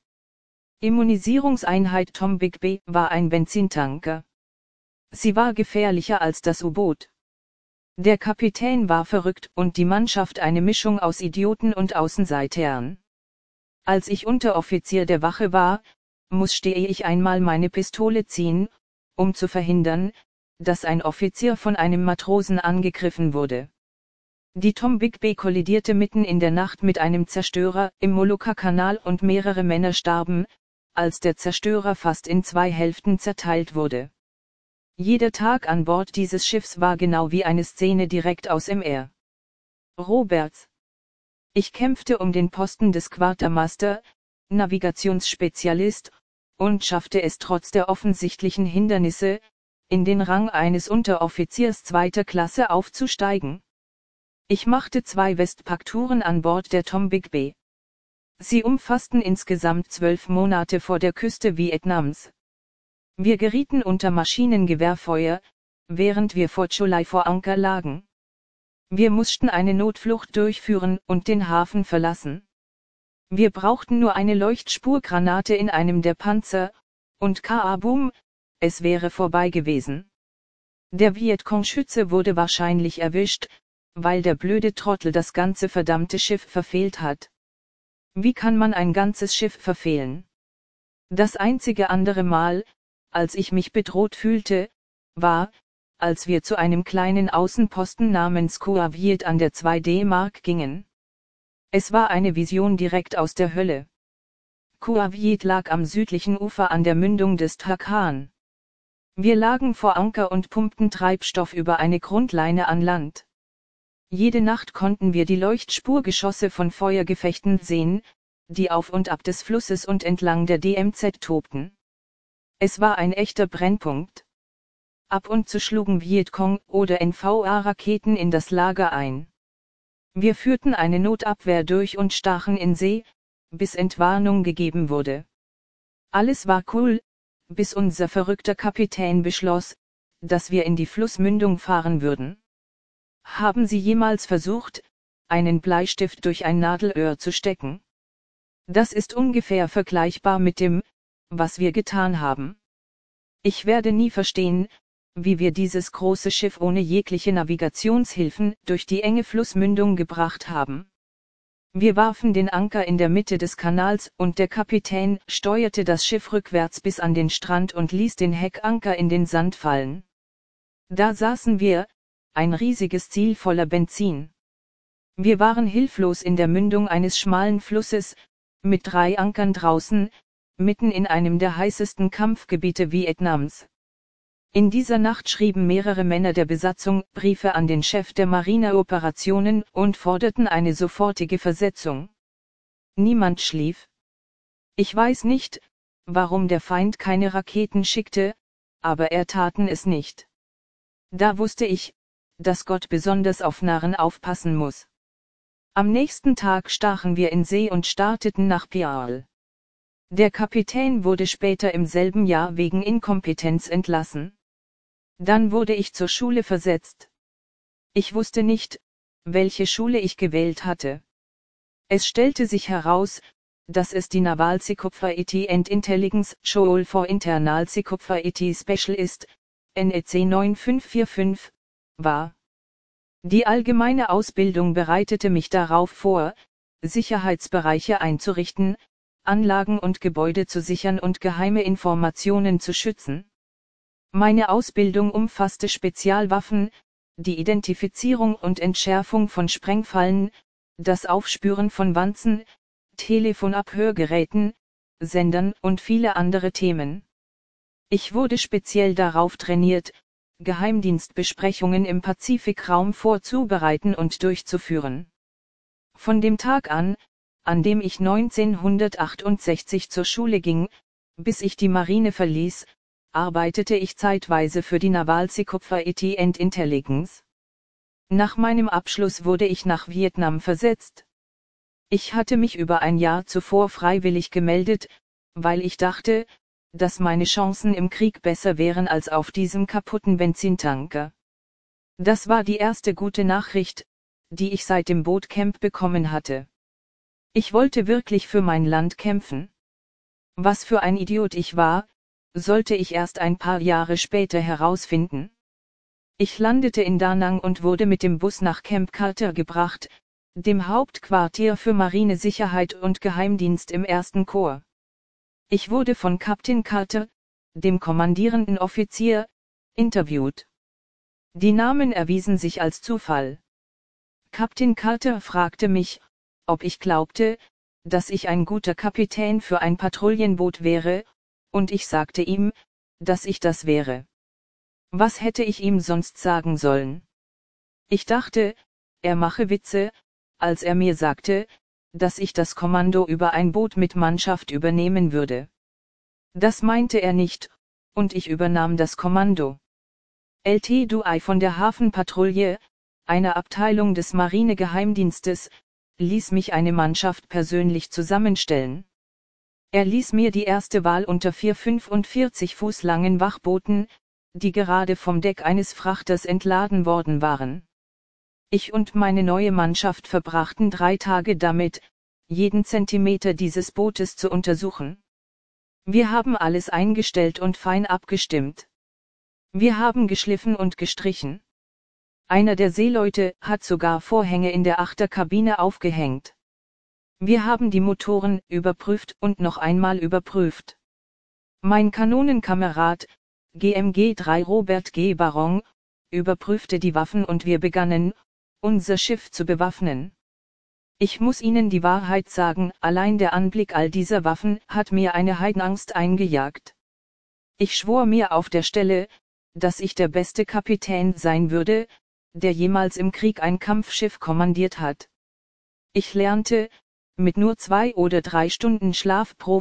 Immunisierungseinheit Tombigbee war ein Benzintanker. Sie war gefährlicher als das U-Boot. Der Kapitän war verrückt und die Mannschaft eine Mischung aus Idioten und Außenseitern. Als ich Unteroffizier der Wache war, musste ich einmal meine Pistole ziehen, um zu verhindern, dass ein Offizier von einem Matrosen angegriffen wurde. Die Tombigbee kollidierte mitten in der Nacht mit einem Zerstörer im Molucca-Kanal und mehrere Männer starben, als der Zerstörer fast in 2 Hälften zerteilt wurde. Jeder Tag an Bord dieses Schiffs war genau wie eine Szene direkt aus MR. Roberts. Ich kämpfte um den Posten des Quartermaster, Navigationsspezialist, und schaffte es trotz der offensichtlichen Hindernisse, in den Rang eines Unteroffiziers 2. Klasse aufzusteigen. Ich machte 2 Westpack-Touren an Bord der Tombigbee. Sie umfassten insgesamt 12 Monate vor der Küste Vietnams. Wir gerieten unter Maschinengewehrfeuer, während wir vor Chulai vor Anker lagen. Wir mussten eine Notflucht durchführen und den Hafen verlassen. Wir brauchten nur eine Leuchtspurgranate in einem der Panzer, und Kaboom, es wäre vorbei gewesen. Der Vietcong-Schütze wurde wahrscheinlich erwischt, weil der blöde Trottel das ganze verdammte Schiff verfehlt hat. Wie kann man ein ganzes Schiff verfehlen? Das einzige andere Mal, als ich mich bedroht fühlte, war, als wir zu einem kleinen Außenposten namens Coaviet an der 2D-Mark gingen. Es war eine Vision direkt aus der Hölle. Coaviet lag am südlichen Ufer an der Mündung des Takan. Wir lagen vor Anker und pumpten Treibstoff über eine Grundleine an Land. Jede Nacht konnten wir die Leuchtspurgeschosse von Feuergefechten sehen, die auf und ab des Flusses und entlang der DMZ tobten. Es war ein echter Brennpunkt. Ab und zu schlugen Vietcong oder NVA-Raketen in das Lager ein. Wir führten eine Notabwehr durch und stachen in See, bis Entwarnung gegeben wurde. Alles war cool, bis unser verrückter Kapitän beschloss, dass wir in die Flussmündung fahren würden. Haben Sie jemals versucht, einen Bleistift durch ein Nadelöhr zu stecken? Das ist ungefähr vergleichbar mit dem, was wir getan haben. Ich werde nie verstehen, wie wir dieses große Schiff ohne jegliche Navigationshilfen durch die enge Flussmündung gebracht haben. Wir warfen den Anker in der Mitte des Kanals und der Kapitän steuerte das Schiff rückwärts bis an den Strand und ließ den Heckanker in den Sand fallen. Da saßen wir, ein riesiges Ziel voller Benzin. Wir waren hilflos in der Mündung eines schmalen Flusses, mit 3 Ankern draußen, mitten in einem der heißesten Kampfgebiete Vietnams. In dieser Nacht schrieben mehrere Männer der Besatzung Briefe an den Chef der Marineoperationen und forderten eine sofortige Versetzung. Niemand schlief. Ich weiß nicht, warum der Feind keine Raketen schickte, aber er taten es nicht. Da wusste ich, dass Gott besonders auf Narren aufpassen muss. Am nächsten Tag stachen wir in See und starteten nach Pial. Der Kapitän wurde später im selben Jahr wegen Inkompetenz entlassen. Dann wurde ich zur Schule versetzt. Ich wusste nicht, welche Schule ich gewählt hatte. Es stellte sich heraus, dass es die Naval Security and Intelligence School for Internal Security Specialist, NEC 9545, war. Die allgemeine Ausbildung bereitete mich darauf vor, Sicherheitsbereiche einzurichten, Anlagen und Gebäude zu sichern und geheime Informationen zu schützen. Meine Ausbildung umfasste Spezialwaffen, die Identifizierung und Entschärfung von Sprengfallen, das Aufspüren von Wanzen, Telefonabhörgeräten, Sendern und viele andere Themen. Ich wurde speziell darauf trainiert, Geheimdienstbesprechungen im Pazifikraum vorzubereiten und durchzuführen. Von dem Tag an dem ich 1968 zur Schule ging, bis ich die Marine verließ, arbeitete ich zeitweise für die Naval Security and Intelligence. Nach meinem Abschluss wurde ich nach Vietnam versetzt. Ich hatte mich über ein Jahr zuvor freiwillig gemeldet, weil ich dachte, dass meine Chancen im Krieg besser wären als auf diesem kaputten Benzintanker. Das war die erste gute Nachricht, die ich seit dem Bootcamp bekommen hatte. Ich wollte wirklich für mein Land kämpfen. Was für ein Idiot ich war, sollte ich erst ein paar Jahre später herausfinden. Ich landete in Da Nang und wurde mit dem Bus nach Camp Carter gebracht, dem Hauptquartier für Marinesicherheit und Geheimdienst im 1. Korps. Ich wurde von Kapitän Carter, dem kommandierenden Offizier, interviewt. Die Namen erwiesen sich als Zufall. Kapitän Carter fragte mich, ob ich glaubte, dass ich ein guter Kapitän für ein Patrouillenboot wäre, und ich sagte ihm, dass ich das wäre. Was hätte ich ihm sonst sagen sollen? Ich dachte, er mache Witze, als er mir sagte, dass ich das Kommando über ein Boot mit Mannschaft übernehmen würde. Das meinte er nicht, und ich übernahm das Kommando. Lt. Duai von der Hafenpatrouille, einer Abteilung des Marinegeheimdienstes, ließ mich eine Mannschaft persönlich zusammenstellen. Er ließ mir die erste Wahl unter 4 45 Fuß langen Wachbooten, die gerade vom Deck eines Frachters entladen worden waren. Ich und meine neue Mannschaft verbrachten 3 Tage damit, jeden Zentimeter dieses Bootes zu untersuchen. Wir haben alles eingestellt und fein abgestimmt. Wir haben geschliffen und gestrichen. Einer der Seeleute hat sogar Vorhänge in der Achterkabine aufgehängt. Wir haben die Motoren überprüft und noch einmal überprüft. Mein Kanonenkamerad, GMG 3 Robert G. Baron, überprüfte die Waffen und wir begannen, unser Schiff zu bewaffnen. Ich muss Ihnen die Wahrheit sagen, allein der Anblick all dieser Waffen hat mir eine Heidenangst eingejagt. Ich schwor mir auf der Stelle, dass ich der beste Kapitän sein würde, der jemals im Krieg ein Kampfschiff kommandiert hat. Ich lernte, mit nur 2 oder 3 Stunden Schlaf pro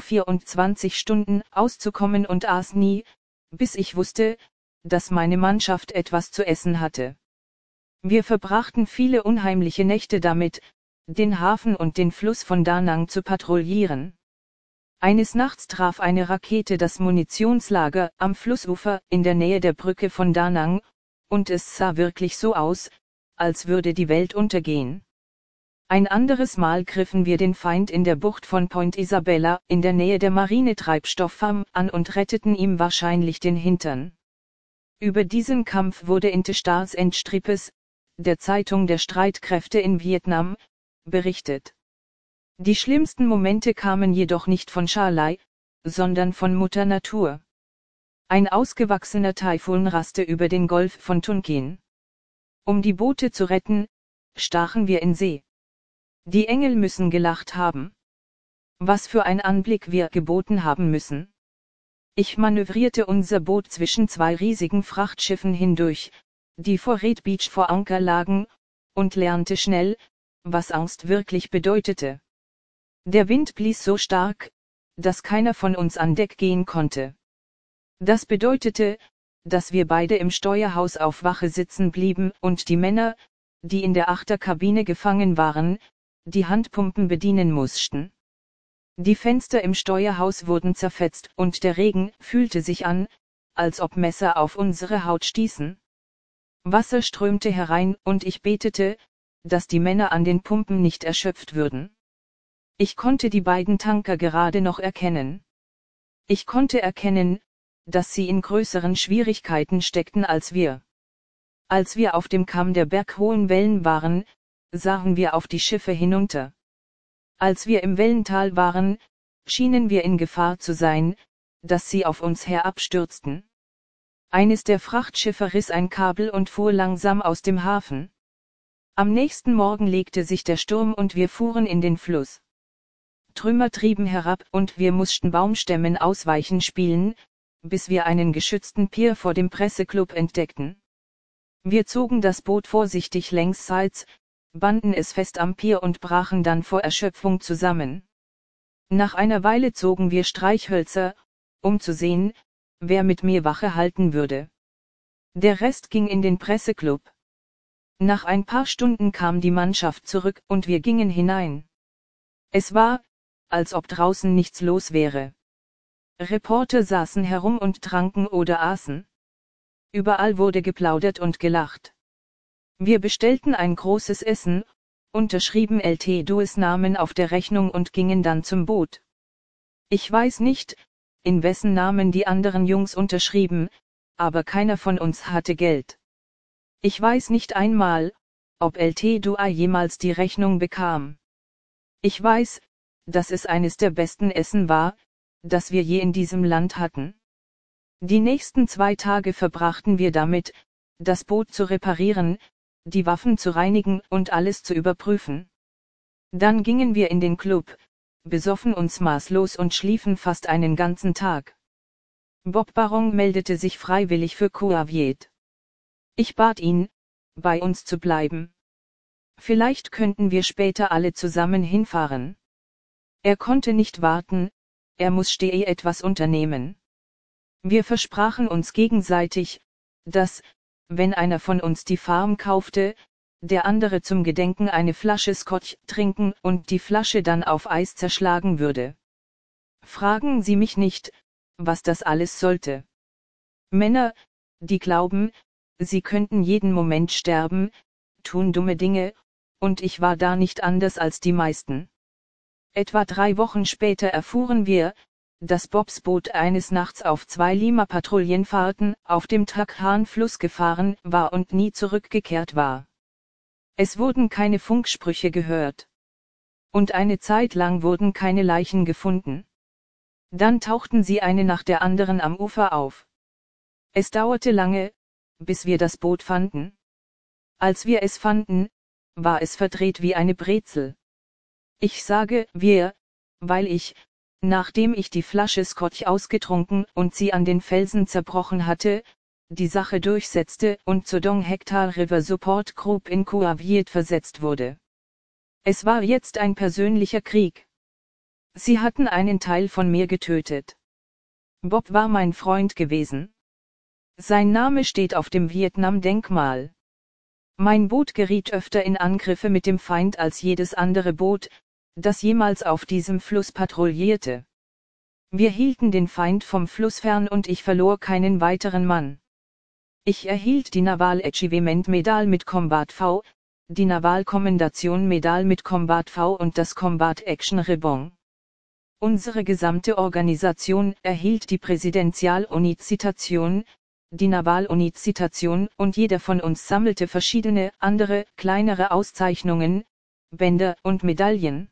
24 Stunden auszukommen und aß nie, bis ich wusste, dass meine Mannschaft etwas zu essen hatte. Wir verbrachten viele unheimliche Nächte damit, den Hafen und den Fluss von Da Nang zu patrouillieren. Eines Nachts traf eine Rakete das Munitionslager am Flussufer in der Nähe der Brücke von Da Nang, und es sah wirklich so aus, als würde die Welt untergehen. Ein anderes Mal griffen wir den Feind in der Bucht von Point Isabella in der Nähe der Marinetreibstofffarm an und retteten ihm wahrscheinlich den Hintern. Über diesen Kampf wurde in The Stars and Stripes, der Zeitung der Streitkräfte in Vietnam, berichtet. Die schlimmsten Momente kamen jedoch nicht von Charley, sondern von Mutter Natur. Ein ausgewachsener Taifun raste über den Golf von Tonkin. Um die Boote zu retten, stachen wir in See. Die Engel müssen gelacht haben. Was für ein Anblick wir geboten haben müssen. Ich manövrierte unser Boot zwischen 2 riesigen Frachtschiffen hindurch, die vor Red Beach vor Anker lagen, und lernte schnell, was Angst wirklich bedeutete. Der Wind blies so stark, dass keiner von uns an Deck gehen konnte. Das bedeutete, dass wir beide im Steuerhaus auf Wache sitzen blieben und die Männer, die in der Achterkabine gefangen waren, die Handpumpen bedienen mussten. Die Fenster im Steuerhaus wurden zerfetzt und der Regen fühlte sich an, als ob Messer auf unsere Haut stießen. Wasser strömte herein und ich betete, dass die Männer an den Pumpen nicht erschöpft würden. Ich konnte die beiden Tanker gerade noch erkennen. Ich konnte erkennen, dass sie in größeren Schwierigkeiten steckten als wir. Als wir auf dem Kamm der berghohen Wellen waren, sahen wir auf die Schiffe hinunter. Als wir im Wellental waren, schienen wir in Gefahr zu sein, dass sie auf uns herabstürzten. Eines der Frachtschiffe riss ein Kabel und fuhr langsam aus dem Hafen. Am nächsten Morgen legte sich der Sturm und wir fuhren in den Fluss. Trümmer trieben herab und wir mussten Baumstämmen ausweichen spielen, bis wir einen geschützten Pier vor dem Presseclub entdeckten. Wir zogen das Boot vorsichtig längsseits, banden es fest am Pier und brachen dann vor Erschöpfung zusammen. Nach einer Weile zogen wir Streichhölzer, um zu sehen, wer mit mir Wache halten würde. Der Rest ging in den Presseclub. Nach ein paar Stunden kam die Mannschaft zurück und wir gingen hinein. Es war, als ob draußen nichts los wäre. Reporter saßen herum und tranken oder aßen. Überall wurde geplaudert und gelacht. Wir bestellten ein großes Essen, unterschrieben LT Dues Namen auf der Rechnung und gingen dann zum Boot. Ich weiß nicht, in wessen Namen die anderen Jungs unterschrieben, aber keiner von uns hatte Geld. Ich weiß nicht einmal, ob LT Dua jemals die Rechnung bekam. Ich weiß, dass es eines der besten Essen war, das wir je in diesem Land hatten. Die nächsten 2 Tage verbrachten wir damit, das Boot zu reparieren, die Waffen zu reinigen und alles zu überprüfen. Dann gingen wir in den Club, besoffen uns maßlos und schliefen fast einen ganzen Tag. Bob Baron meldete sich freiwillig für Coaviet. Ich bat ihn, bei uns zu bleiben. Vielleicht könnten wir später alle zusammen hinfahren. Er konnte nicht warten, er musste etwas unternehmen. Wir versprachen uns gegenseitig, dass, wenn einer von uns die Farm kaufte, der andere zum Gedenken eine Flasche Scotch trinken und die Flasche dann auf Eis zerschlagen würde. Fragen Sie mich nicht, was das alles sollte. Männer, die glauben, sie könnten jeden Moment sterben, tun dumme Dinge, und ich war da nicht anders als die meisten. Etwa 3 Wochen später erfuhren wir, dass Bobs Boot eines Nachts auf 2 Lima-Patrouillenfahrten auf dem Takhan-Fluss gefahren war und nie zurückgekehrt war. Es wurden keine Funksprüche gehört. Und eine Zeit lang wurden keine Leichen gefunden. Dann tauchten sie eine nach der anderen am Ufer auf. Es dauerte lange, bis wir das Boot fanden. Als wir es fanden, war es verdreht wie eine Brezel. Ich sage wir, weil ich, nachdem ich die Flasche Scotch ausgetrunken und sie an den Felsen zerbrochen hatte, die Sache durchsetzte und zur Dong Hector River Support Group in Kuwait versetzt wurde. Es war jetzt ein persönlicher Krieg. Sie hatten einen Teil von mir getötet. Bob war mein Freund gewesen. Sein Name steht auf dem Vietnam-Denkmal. Mein Boot geriet öfter in Angriffe mit dem Feind als jedes andere Boot, das jemals auf diesem Fluss patrouillierte. Wir hielten den Feind vom Fluss fern und ich verlor keinen weiteren Mann. Ich erhielt die Naval Achievement Medal mit Combat V, die Naval Commendation Medal mit Combat V und das Combat Action Ribbon. Unsere gesamte Organisation erhielt die Präsidential-Uni-Zitation, die Naval-Uni-Zitation und jeder von uns sammelte verschiedene andere, kleinere Auszeichnungen, Bänder und Medaillen.